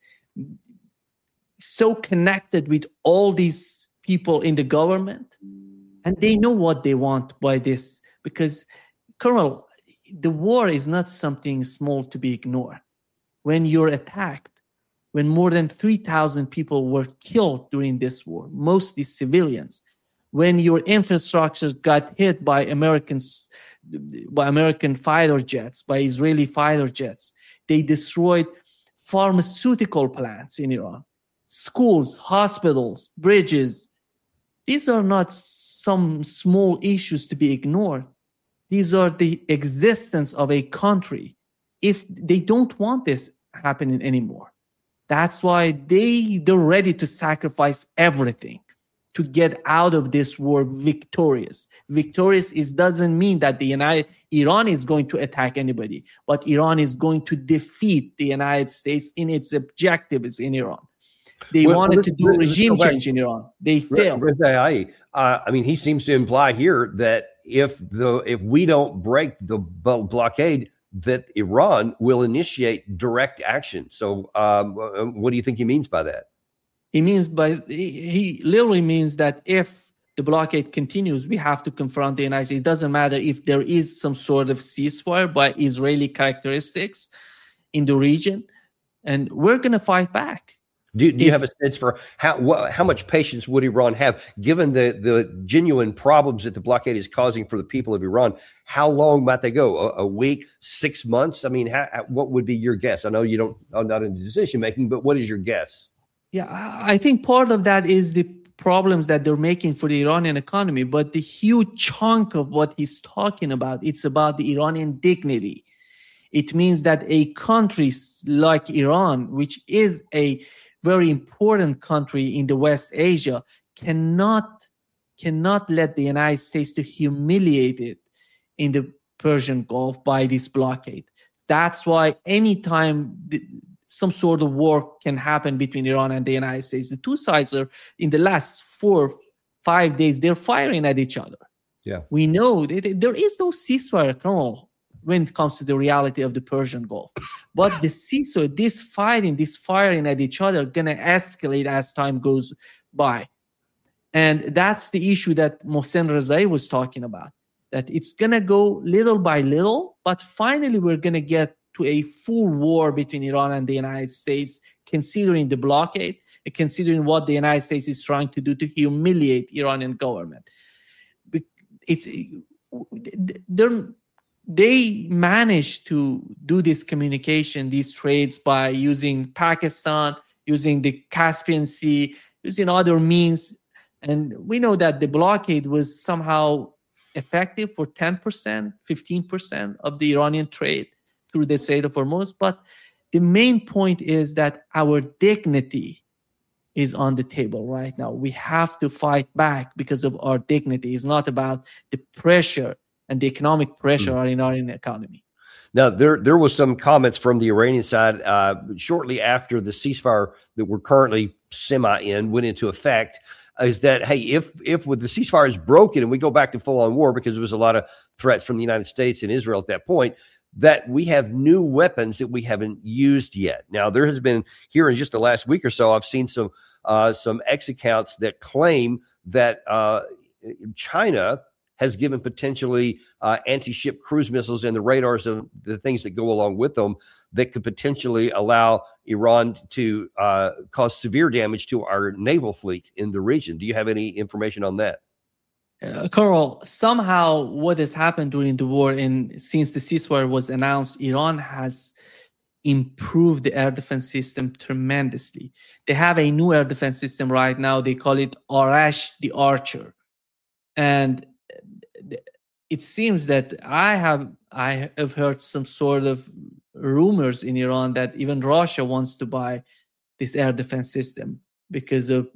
so connected with all these people in the government. And they know what they want by this. Because, Colonel, the war is not something small to be ignored. When you're attacked, when more than 3,000 people were killed during this war, mostly civilians, when your infrastructure got hit by American fighter jets, by Israeli fighter jets. They destroyed pharmaceutical plants in Iran, schools, hospitals, bridges. These are not some small issues to be ignored. These are the existence of a country. If they don't want this happening anymore, that's why they're ready to sacrifice everything to get out of this war victorious. Victorious doesn't mean that Iran is going to attack anybody, but Iran is going to defeat the United States in its objectives in Iran. They wanted to do regime change in Iran. They failed. I mean, he seems to imply here that if we don't break the blockade, that Iran will initiate direct action. So what do you think he means by that? He literally means that if the blockade continues, we have to confront the United States. It doesn't matter if there is some sort of ceasefire by Israeli characteristics in the region, and we're going to fight back. Do you have a sense for how much patience would Iran have, given the genuine problems that the blockade is causing for the people of Iran? How long might they go? A week, 6 months? I mean, what would be your guess? I know I'm not in the decision making, but what is your guess? Yeah, I think part of that is the problems that they're making for the Iranian economy, but the huge chunk of what he's talking about, it's about the Iranian dignity. It means that a country like Iran, which is a very important country in the West Asia, cannot let the United States to humiliate it in the Persian Gulf by this blockade. That's why anytime some sort of war can happen between Iran and the United States, the two sides are, in the last 4-5 days, they're firing at each other. Yeah, we know there is no ceasefire, Colonel, when it comes to the reality of the Persian Gulf. But this firing at each other, going to escalate as time goes by. And that's the issue that Mohsen Rezai was talking about, that it's going to go little by little, but finally we're going to get to a full war between Iran and the United States, considering the blockade, considering what the United States is trying to do to humiliate Iranian government. They managed to do this communication, these trades, by using Pakistan, using the Caspian Sea, using other means. And we know that the blockade was somehow effective for 10%, 15% of the Iranian trade through the Strait of Hormuz. But the main point is that our dignity is on the table right now. We have to fight back because of our dignity. It's not about the pressure and the economic pressure on the Iranian economy. Now, there was some comments from the Iranian side shortly after the ceasefire that we're currently semi-in went into effect, is that, hey, if with the ceasefire is broken and we go back to full-on war, because there was a lot of threats from the United States and Israel at that point, that we have new weapons that we haven't used yet. Now, there has been, here in just the last week or so, I've seen some X accounts that claim that China has given potentially anti-ship cruise missiles and the radars and the things that go along with them that could potentially allow Iran to cause severe damage to our naval fleet in the region. Do you have any information on that? Carl, somehow what has happened during the war and since the ceasefire was announced, Iran has improved the air defense system tremendously. They have a new air defense system right now. They call it Arash the Archer. And it seems that I have heard some sort of rumors in Iran that even Russia wants to buy this air defense system because of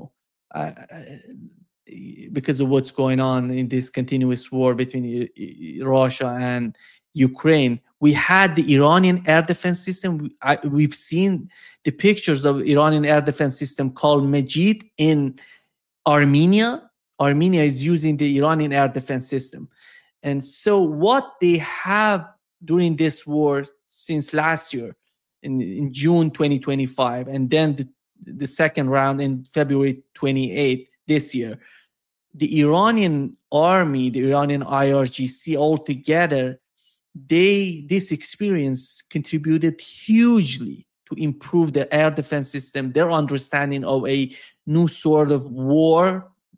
because of what's going on in this continuous war between Russia and Ukraine. We had the Iranian air defense system. We've seen the pictures of Iranian air defense system called Majid in Armenia. Armenia is using the Iranian air defense system. And so what they have during this war since last year, in June 2025, and then the second round in February 28 this year, the Iranian army, the Iranian IRGC altogether, this experience contributed hugely to improve their air defense system, their understanding of a new sort of war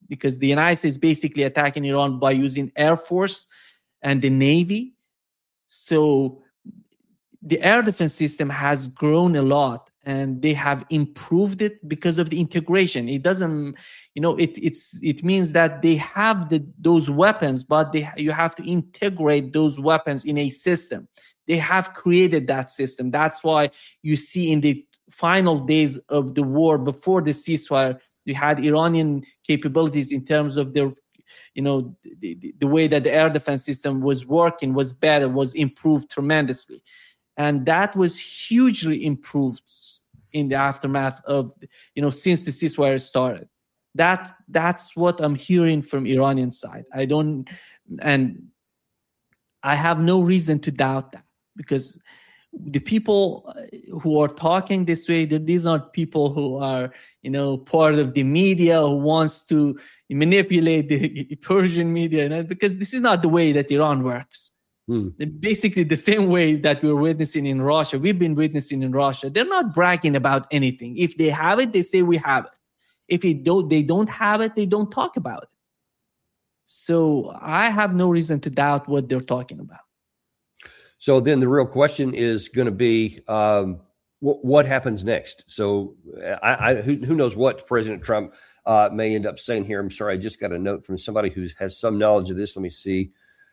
because the United States basically attacking Iran by using Air Force and the Navy. So the air defense system has grown a lot, and they have improved it because of the integration. It doesn't, it means that they have those weapons, but you have to integrate those weapons in a system. They have created that system. That's why you see in the final days of the war, before the ceasefire, you had Iranian capabilities in terms of their, the way that the air defense system was working was better, was improved tremendously. And that was hugely improved in the aftermath of, since the ceasefire started. That's what I'm hearing from Iranian side. And I have no reason to doubt that, because the people who are talking this way, these are people who are, part of the media, who wants to manipulate the Persian media, because this is not the way that Iran works. Basically the same way that we're witnessing in Russia, we've been witnessing in Russia. They're not bragging about anything. If they have it, they say we have it. If they don't have it, they don't talk about it. So I have no reason to doubt what they're talking about. So then the real question is going to be, what happens next? So who knows what President Trump may end up saying here. I'm sorry, I just got a note from somebody who has some knowledge of this. Let me see.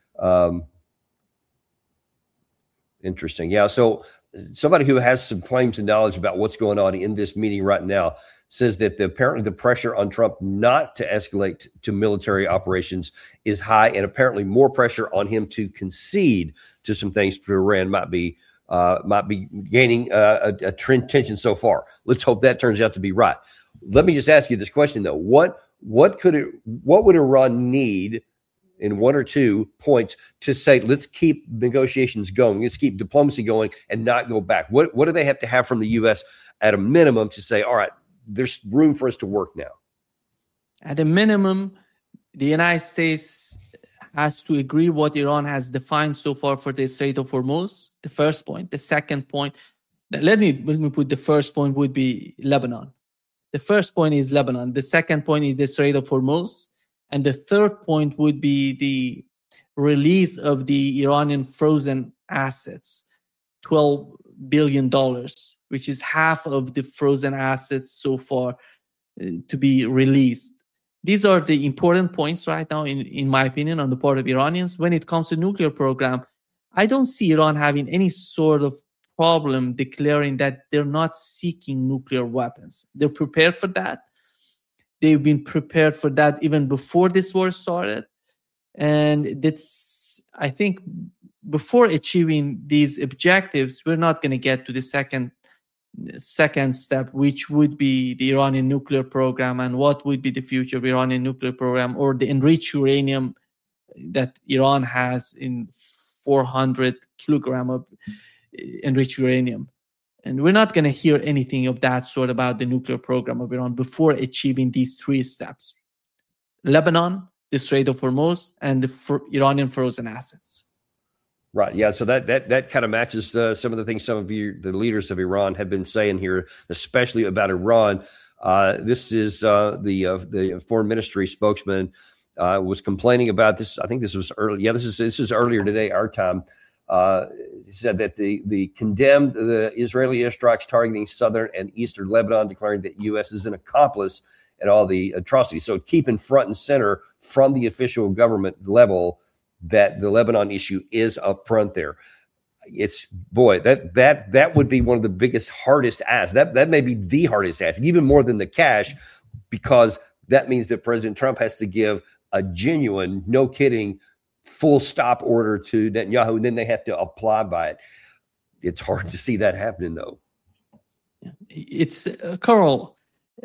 Interesting. Yeah. So somebody who has some claims and knowledge about what's going on in this meeting right now says that apparently the pressure on Trump not to escalate to military operations is high, and apparently more pressure on him to concede to some things for Iran might be gaining a trend tension so far. Let's hope that turns out to be right. Let me just ask you this question though: what would Iran need in one or 2 points to say, let's keep negotiations going, let's keep diplomacy going, and not go back? What do they have to have from the U.S. at a minimum to say, all right, there's room for us to work now? At a minimum, the United States has to agree what Iran has defined so far for the Strait of Hormuz, the first point. The second point, let me put the first point would be Lebanon. The first point is Lebanon. The second point is the Strait of Hormuz. And the third point would be the release of the Iranian frozen assets, $12 billion, which is half of the frozen assets so far to be released. These are the important points right now, in my opinion, on the part of Iranians. When it comes to nuclear program, I don't see Iran having any sort of problem declaring that they're not seeking nuclear weapons. They're prepared for that. They've been prepared for that even before this war started. And that's, I think, before achieving these objectives, we're not going to get to the second step, which would be the Iranian nuclear program, and what would be the future of Iranian nuclear program, or the enriched uranium that Iran has in 400 kilogram of enriched uranium. And we're not going to hear anything of that sort about the nuclear program of Iran before achieving these 3 steps: Lebanon, the Strait of Hormuz, and the Iranian frozen assets. Right. Yeah. So that kind of matches some of the things some of the leaders of Iran have been saying here, especially about Iran. This is the foreign ministry spokesman was complaining about this. I think this was early. Yeah, this is earlier today, our time. He said that the condemned the Israeli airstrikes targeting southern and eastern Lebanon, declaring that U.S. is an accomplice in all the atrocities. So keeping front and center from the official government level that the Lebanon issue is up front there. It's, boy, that would be one of the biggest, hardest asks. That may be the hardest ask, even more than the cash, because that means that President Trump has to give a genuine, no kidding, full stop order to Netanyahu, and then they have to apply by it. It's hard to see that happening, though. It's Carl.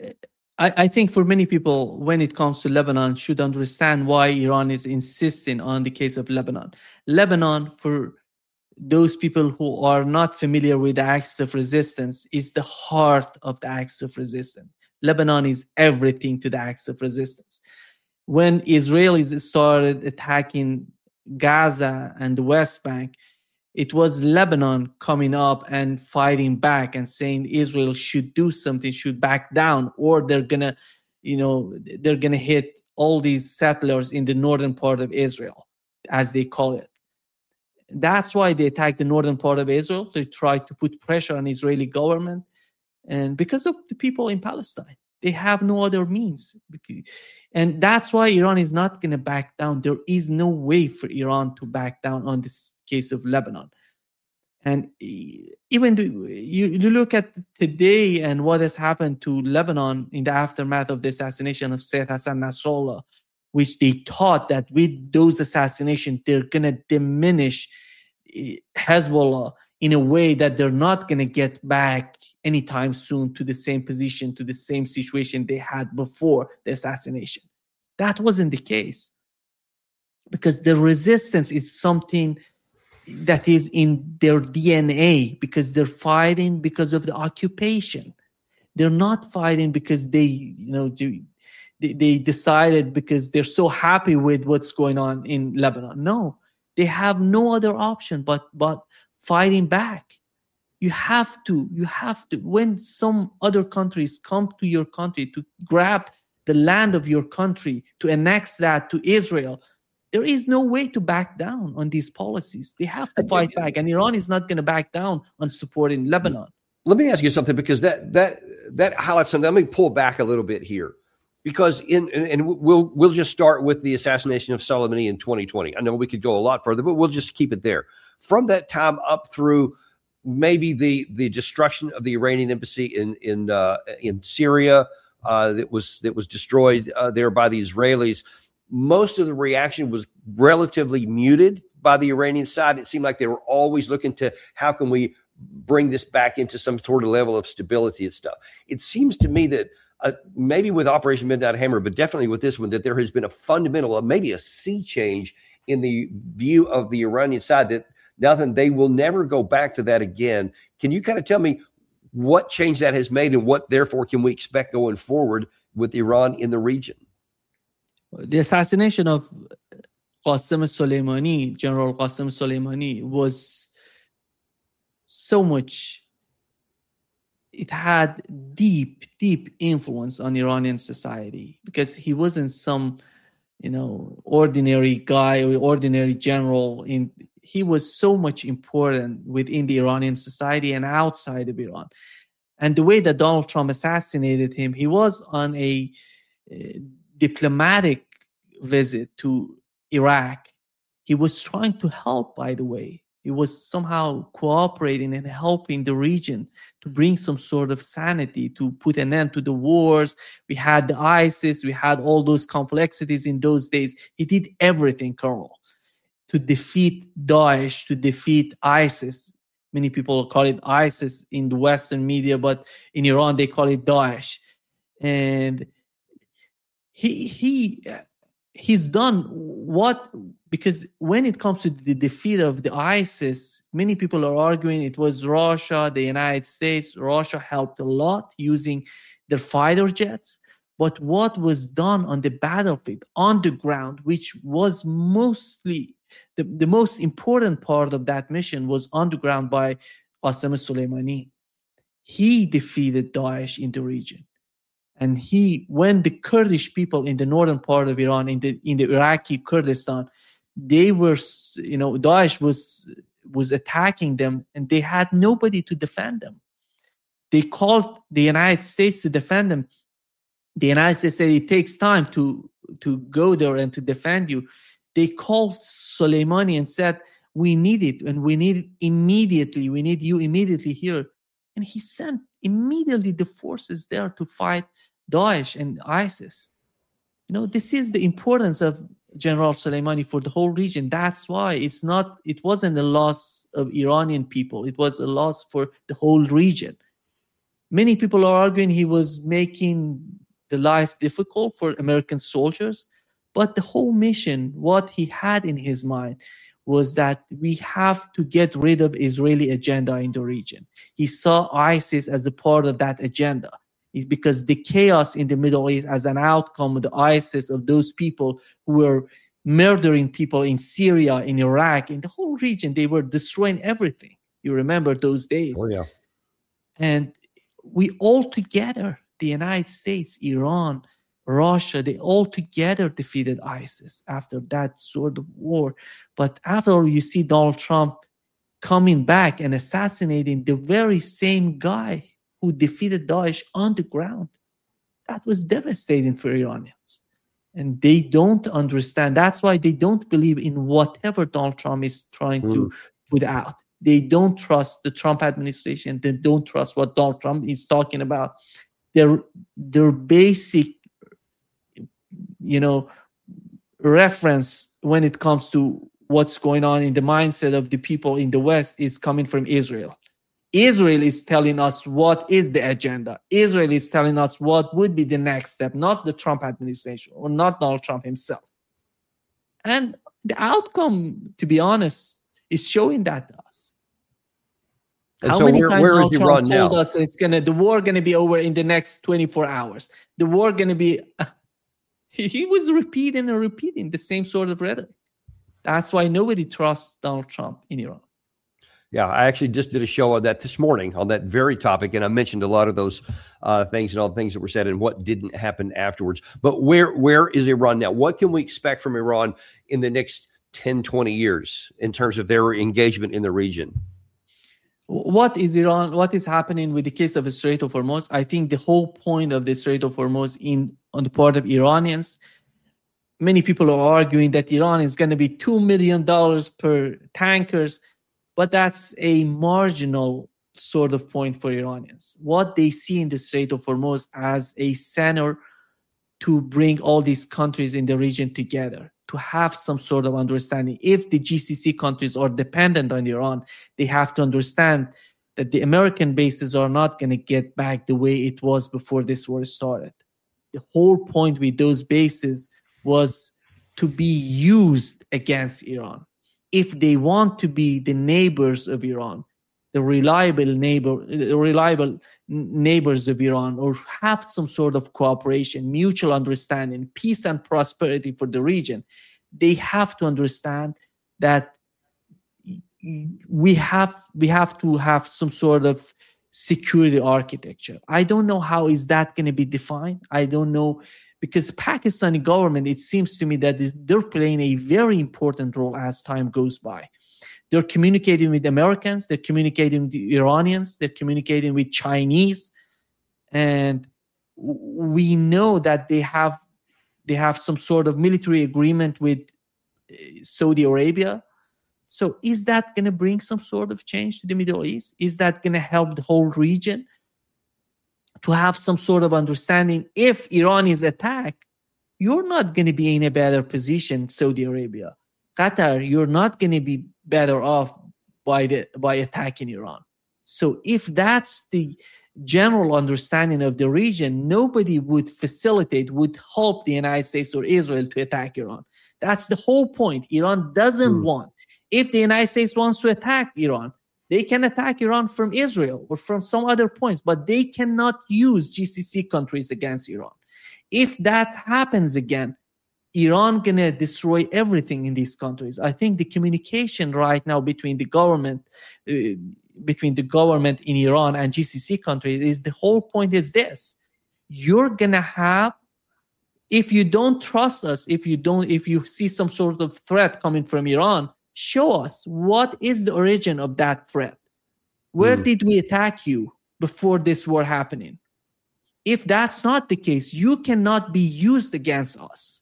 I think for many people, when it comes to Lebanon, should understand why Iran is insisting on the case of Lebanon. Lebanon, for those people who are not familiar with the axis of resistance, is the heart of the axis of resistance. Lebanon is everything to the axis of resistance. When Israelis started attacking Gaza and the West Bank, it was Lebanon coming up and fighting back and saying Israel should do something, should back down, or they're gonna hit all these settlers in the northern part of Israel, as they call it. That's why they attacked the northern part of Israel. They tried to put pressure on the Israeli government, and because of the people in Palestine, they have no other means. And that's why Iran is not going to back down. There is no way for Iran to back down on this case of Lebanon. And even you look at today and what has happened to Lebanon in the aftermath of the assassination of Sayyid Hassan Nasrallah, which they thought that with those assassinations, they're going to diminish Hezbollah in a way that they're not going to get back anytime soon to the same position, to the same situation they had before the assassination. That wasn't the case, because the resistance is something that is in their DNA, because they're fighting because of the occupation. They're not fighting because they decided because they're so happy with what's going on in Lebanon. No, they have no other option but fighting back. You have to. When some other countries come to your country to grab the land of your country, to annex that to Israel, there is no way to back down on these policies. They have to fight back, and Iran is not going to back down on supporting Lebanon. Let me ask you something, because that highlights something. Let me pull back a little bit here, because we'll just start with the assassination of Soleimani in 2020. I know we could go a lot further, but we'll just keep it there. From that time up through maybe the destruction of the Iranian embassy in Syria that was destroyed there by the Israelis, most of the reaction was relatively muted by the Iranian side. It seemed like they were always looking to how can we bring this back into some sort of level of stability and stuff. It seems to me that maybe with Operation Midnight Hammer, but definitely with this one, that there has been a fundamental, maybe a sea change in the view of the Iranian side, that Nathan, they will never go back to that again. Can you kind of tell me what change that has made, and what therefore can we expect going forward with Iran in the region? The assassination of Qasem Soleimani, General Qasem Soleimani, was so much. It had deep influence on Iranian society, because he wasn't some, ordinary guy or ordinary general. He was so much important within the Iranian society and outside of Iran. And the way that Donald Trump assassinated him, he was on a diplomatic visit to Iraq. He was trying to help, by the way. He was somehow cooperating and helping the region to bring some sort of sanity, to put an end to the wars. We had the ISIS, we had all those complexities in those days. He did everything, Colonel, to defeat Daesh, to defeat ISIS. Many people call it ISIS in the Western media, but in Iran they call it Daesh. And he's done what, because when it comes to the defeat of the ISIS, many people are arguing it was Russia, the United States. Russia helped a lot using their fighter jets. But what was done on the battlefield, on the ground, which was mostly the most important part of that mission, was on the ground by Qasem Soleimani. He defeated Daesh in the region. And when the Kurdish people in the northern part of Iran, in the Iraqi Kurdistan, they were, Daesh was attacking them, and they had nobody to defend them. They called the United States to defend them. The United States said it takes time to go there and to defend you. They called Soleimani and said, we need it, and we need it immediately. We need you immediately here. And he sent immediately the forces there to fight Daesh and ISIS. This is the importance of General Soleimani for the whole region. That's why it wasn't a loss of Iranian people. It was a loss for the whole region. Many people are arguing he was making the life difficult for American soldiers, but the whole mission, what he had in his mind, was that we have to get rid of Israeli agenda in the region. He saw ISIS as a part of that agenda. It's because the chaos in the Middle East as an outcome of the ISIS, of those people who were murdering people in Syria, in Iraq, in the whole region, they were destroying everything. You remember those days. Oh, yeah. And we all together, the United States, Iran, Russia, they all together defeated ISIS after that sort of war. But after all, you see Donald Trump coming back and assassinating the very same guy who defeated Daesh on the ground. That was devastating for Iranians. And they don't understand. That's why they don't believe in whatever Donald Trump is trying to put out. They don't trust the Trump administration. They don't trust what Donald Trump is talking about. Their basic, reference when it comes to what's going on in the mindset of the people in the West is coming from Israel. Israel is telling us what is the agenda. Israel is telling us what would be the next step, not the Trump administration or not Donald Trump himself. And the outcome, to be honest, is showing that to us. And How so many where times is Donald Iran Trump now? told us the war gonna be over in the next 24 hours? The war gonna be. He was repeating the same sort of rhetoric. That's why nobody trusts Donald Trump in Iran. Yeah, I actually just did a show on that this morning on that very topic, and I mentioned a lot of those things and all the things that were said and what didn't happen afterwards. But where is Iran now? What can we expect from Iran in the next 10, 20 years in terms of their engagement in the region? What is Iran? What is happening with the case of the Strait of Hormuz? I think the whole point of the Strait of Hormuz on the part of Iranians, many people are arguing that Iran is going to be $2 million per tankers, but that's a marginal sort of point for Iranians. What they see in the Strait of Hormuz as a center to bring all these countries in the region together, to have some sort of understanding. If the GCC countries are dependent on Iran, they have to understand that the American bases are not going to get back the way it was before this war started. The whole point with those bases was to be used against Iran. If they want to be the neighbors of Iran, the reliable neighbors of Iran, or have some sort of cooperation, mutual understanding, peace and prosperity for the region, they have to understand that we have to have some sort of security architecture. I don't know how is that going to be defined. I don't know, because Pakistani government, it seems to me that they're playing a very important role as time goes by. They're communicating with Americans, they're communicating with the Iranians, they're communicating with Chinese, and we know that they have some sort of military agreement with Saudi Arabia. So is that going to bring some sort of change to the Middle East? Is that going to help the whole region to have some sort of understanding? If Iran is attacked, you're not going to be in a better position, Saudi Arabia. Qatar, you're not going to be better off by attacking Iran. So if that's the general understanding of the region, nobody would help the United States or Israel to attack Iran. That's the whole point. Iran doesn't want. If the United States wants to attack Iran, they can attack Iran from Israel or from some other points, but they cannot use GCC countries against Iran. If that happens again, Iran gonna destroy everything in these countries. I think the communication right now between the government in Iran and GCC countries is the whole point is this: you're gonna have, if you don't trust us, if you see some sort of threat coming from Iran, show us what is the origin of that threat. Where did we attack you before this war happening? If that's not the case, you cannot be used against us.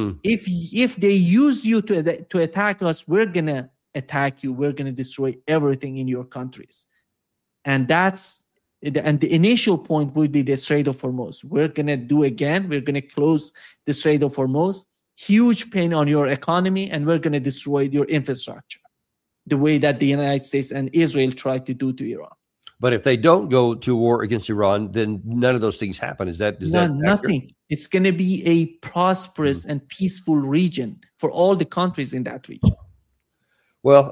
If they use you to attack us, we're gonna attack you. We're gonna destroy everything in your countries, and the initial point would be the Strait of Hormuz. We're gonna close the Strait of Hormuz. Huge pain on your economy, and we're gonna destroy your infrastructure, the way that the United States and Israel tried to do to Iran. But if they don't go to war against Iran, then none of those things happen. Is that nothing? It's going to be a prosperous and peaceful region for all the countries in that region. Well,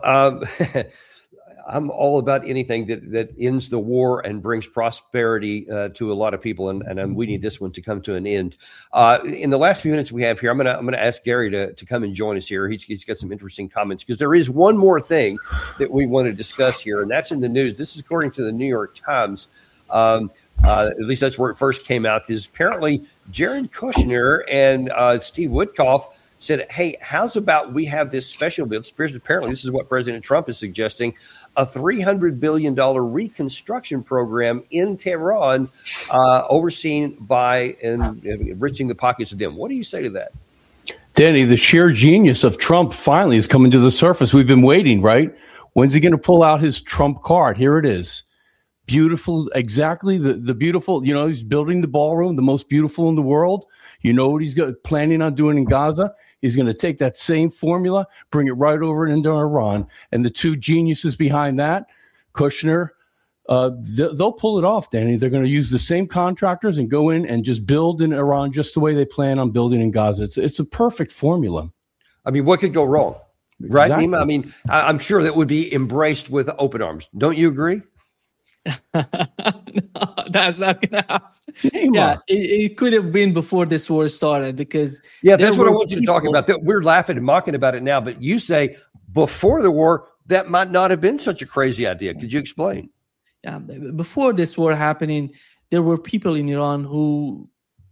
I'm all about anything that ends the war and brings prosperity to a lot of people, and we need this one to come to an end. In the last few minutes we have here, I'm gonna ask Gary to come and join us here. He's got some interesting comments, because there is one more thing that we want to discuss here, and that's in the news. This is according to the New York Times. at least that's where it first came out, is apparently Jared Kushner and Steve Witkoff said, hey, how's about we have this special bill? Apparently, this is what President Trump is suggesting, a $300 billion reconstruction program in Tehran, overseen by and enriching the pockets of them. What do you say to that? Danny, the sheer genius of Trump finally is coming to the surface. We've been waiting, right? When's he going to pull out his Trump card? Here it is. Beautiful, exactly the beautiful, he's building the ballroom, the most beautiful in the world. You know what he's planning on doing in Gaza? He's going to take that same formula, bring it right over into Iran. And the two geniuses behind that, Kushner, they'll pull it off, Danny. They're going to use the same contractors and go in and just build in Iran just the way they plan on building in Gaza. It's a perfect formula. I mean, what could go wrong? Right, Exactly. Nima? I mean, I'm sure that would be embraced with open arms. Don't you agree? No, that's not gonna happen. Nima. Yeah, it could have been before this war started, because Yeah, there that's what I were want you to talk people- about. We're laughing and mocking about it now, but you say before the war, that might not have been such a crazy idea. Could you explain? Yeah, before this war happening, there were people in Iran who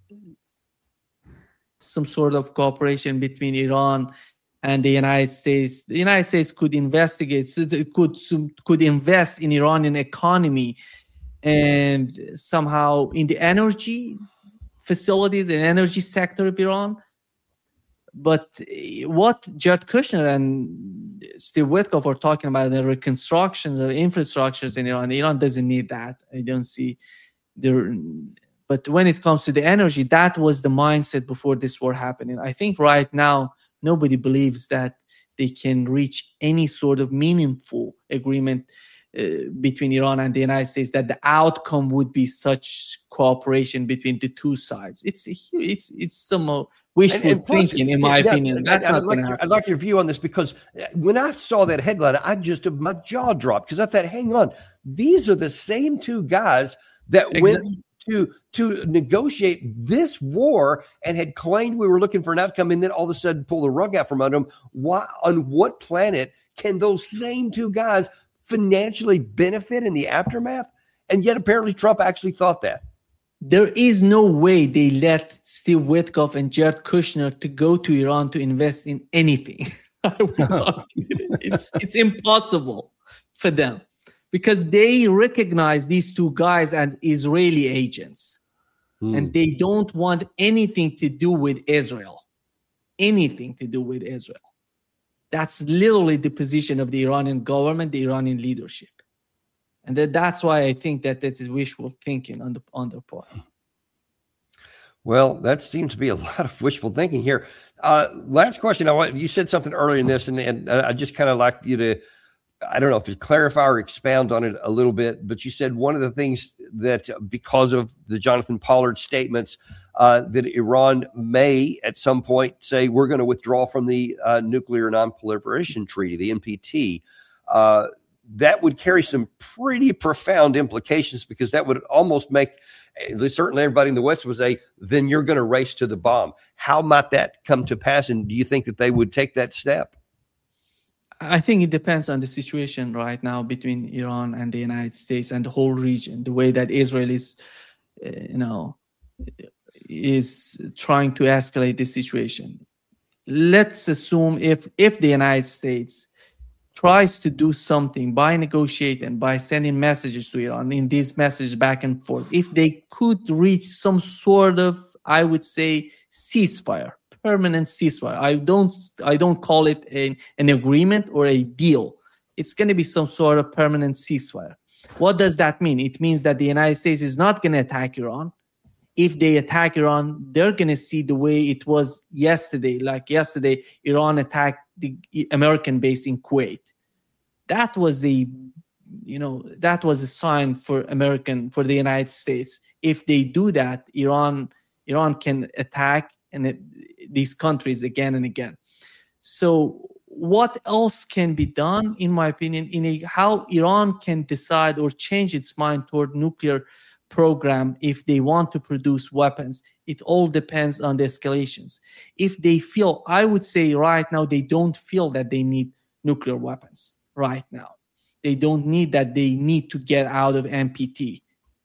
some sort of cooperation between Iran and the United States. The United States could investigate, could invest in Iranian economy and somehow in the energy facilities and energy sector of Iran. But what Jared Kushner and Steve Witkoff are talking about, the reconstructions of infrastructures in Iran doesn't need that. I don't see there. But when it comes to the energy, that was the mindset before this war happening. I think right now, nobody believes that they can reach any sort of meaningful agreement between Iran and the United States, that the outcome would be such cooperation between the two sides. It's some wishful thinking, in my opinion. That's not going to happen. I'd like your view on this, because when I saw that headline, my jaw dropped, because I thought, hang on, these are the same two guys that went to negotiate this war and had claimed we were looking for an outcome, and then all of a sudden pull the rug out from under them. Why, on what planet can those same two guys financially benefit in the aftermath? And yet apparently Trump actually thought that. There is no way they let Steve Witkoff and Jared Kushner to go to Iran to invest in anything. It's impossible for them, because they recognize these two guys as Israeli agents, and they don't want anything to do with Israel. Anything to do with Israel. That's literally the position of the Iranian government, the Iranian leadership. And that's why I think that is wishful thinking on their part. Well, that seems to be a lot of wishful thinking here. Last question. You said something earlier in this, and I just kind of like you to, I don't know if you clarify or expound on it a little bit, but you said one of the things that because of the Jonathan Pollard statements, that Iran may at some point say we're going to withdraw from the Nuclear Non-Proliferation Treaty, the NPT. That would carry some pretty profound implications, because that would almost make, certainly everybody in the West would say, then you're going to race to the bomb. How might that come to pass? And do you think that they would take that step? I think it depends on the situation right now between Iran and the United States and the whole region, the way that Israel is, is trying to escalate this situation. Let's assume if the United States tries to do something by negotiating, by sending messages to Iran, in these messages back and forth, if they could reach some sort of, I would say, ceasefire, permanent ceasefire. I don't call it an agreement or a deal. It's going to be some sort of permanent ceasefire. What does that mean? It means that the United States is not going to attack Iran. If they attack Iran, they're going to see the way it was yesterday. Like yesterday, Iran attacked the American base in Kuwait. That was a sign for the United States. If they do that, Iran can attack these countries again and again. So what else can be done, in my opinion, how Iran can decide or change its mind toward nuclear program if they want to produce weapons? It all depends on the escalations. If they feel, I would say right now, they don't feel that they need nuclear weapons right now. They don't need that. They need to get out of NPT.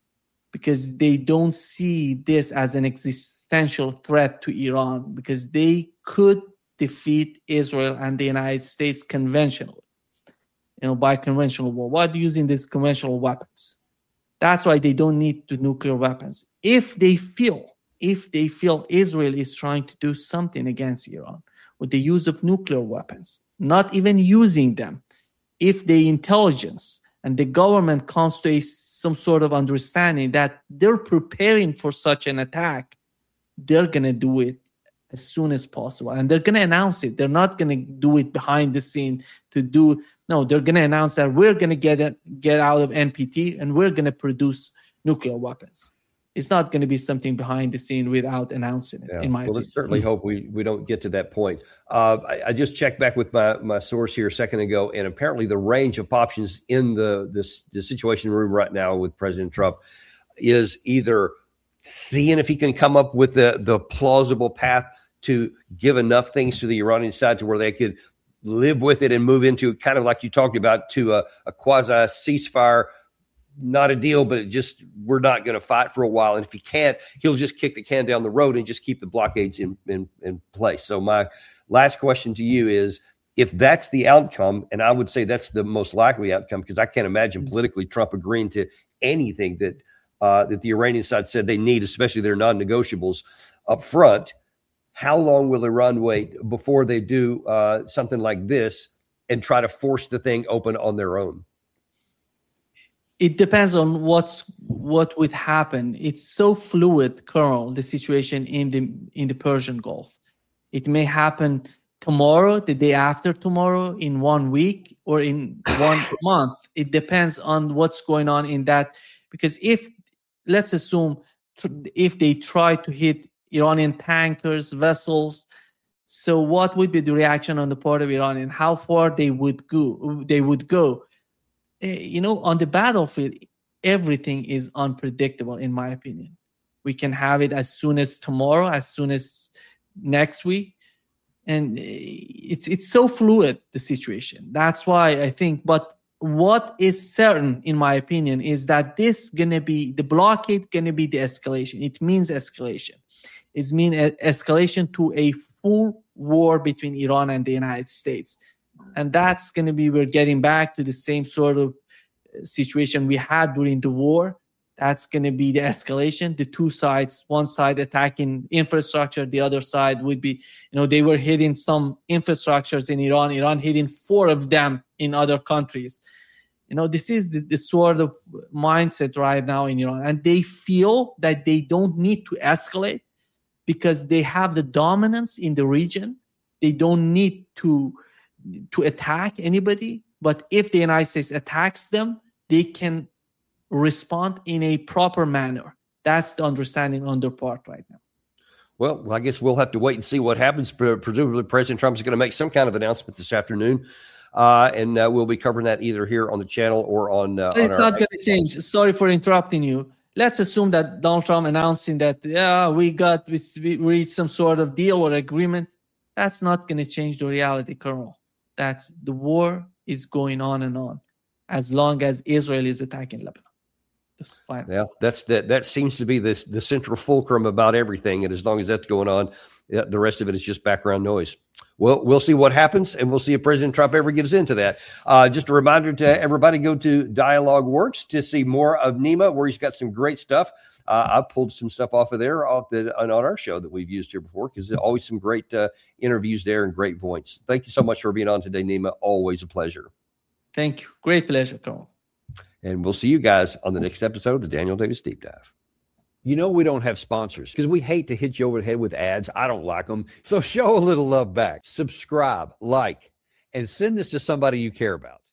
because they don't see this as an existential threat to Iran, because they could defeat Israel and the United States conventionally, by conventional war, while using these conventional weapons. That's why they don't need the nuclear weapons. If they feel Israel is trying to do something against Iran with the use of nuclear weapons, not even using them, if the intelligence and the government comes to some sort of understanding that they're preparing for such an attack, they're going to do it as soon as possible. And they're going to announce it. They're not going to do it behind the scene No, they're going to announce that we're going to get out of NPT and we're going to produce nuclear weapons. It's not going to be something behind the scene without announcing it, in my opinion. Let's certainly hope we don't get to that point. I just checked back with my source here a second ago, and apparently the range of options in the Situation Room right now with President Trump is either seeing if he can come up with the plausible path to give enough things to the Iranian side to where they could live with it and move into kind of like you talked about to a quasi ceasefire. Not a deal, but we're not going to fight for a while. And if he can't, he'll just kick the can down the road and just keep the blockades in place. So my last question to you is, if that's the outcome, and I would say that's the most likely outcome, because I can't imagine politically Trump agreeing to anything that the Iranian side said they need, especially their non-negotiables up front. How long will Iran wait before they do something like this and try to force the thing open on their own? It depends on what would happen. It's so fluid, Colonel, the situation in the Persian Gulf. It may happen tomorrow, the day after tomorrow, in 1 week, or in 1 month. It depends on what's going on in that. Because let's assume if they try to hit Iranian tankers, vessels, so what would be the reaction on the part of Iran and how far they would go? On the battlefield, everything is unpredictable, in my opinion. We can have it as soon as tomorrow, as soon as next week. And it's so fluid, the situation. That's why I think, but what is certain, in my opinion, is that the blockade going to be the escalation. It means escalation. It means escalation to a full war between Iran and the United States. And that's going to be, we're getting back to the same sort of situation we had during the war. That's going to be the escalation. The two sides, one side attacking infrastructure, the other side would be, they were hitting some infrastructures in Iran hitting 4 of them in other countries. This is the sort of mindset right now in Iran. And they feel that they don't need to escalate because they have the dominance in the region. They don't need to attack anybody, but if the United States attacks them, they can respond in a proper manner. That's the understanding on their part right now. Well, I guess we'll have to wait and see what happens. Presumably, President Trump is going to make some kind of announcement this afternoon, and we'll be covering that either here on the channel or on. It's not going to change. Sorry for interrupting you. Let's assume that Donald Trump announcing that we reached some sort of deal or agreement. That's not going to change the reality, Colonel. That's the war is going on and on as long as Israel is attacking Lebanon. That's fine. Yeah, that seems to be the central fulcrum about everything. And as long as that's going on, the rest of it is just background noise. Well, we'll see what happens, and we'll see if President Trump ever gives in to that. Just a reminder to everybody, go to Dialogue Works to see more of Nima, where he's got some great stuff. I pulled some stuff off of there on our show that we've used here before, because there's always some great interviews there and great points. Thank you so much for being on today, Nima. Always a pleasure. Thank you. Great pleasure, Colonel. And we'll see you guys on the next episode of the Daniel Davis Deep Dive. We don't have sponsors because we hate to hit you over the head with ads. I don't like them. So show a little love back. Subscribe, like, and send this to somebody you care about.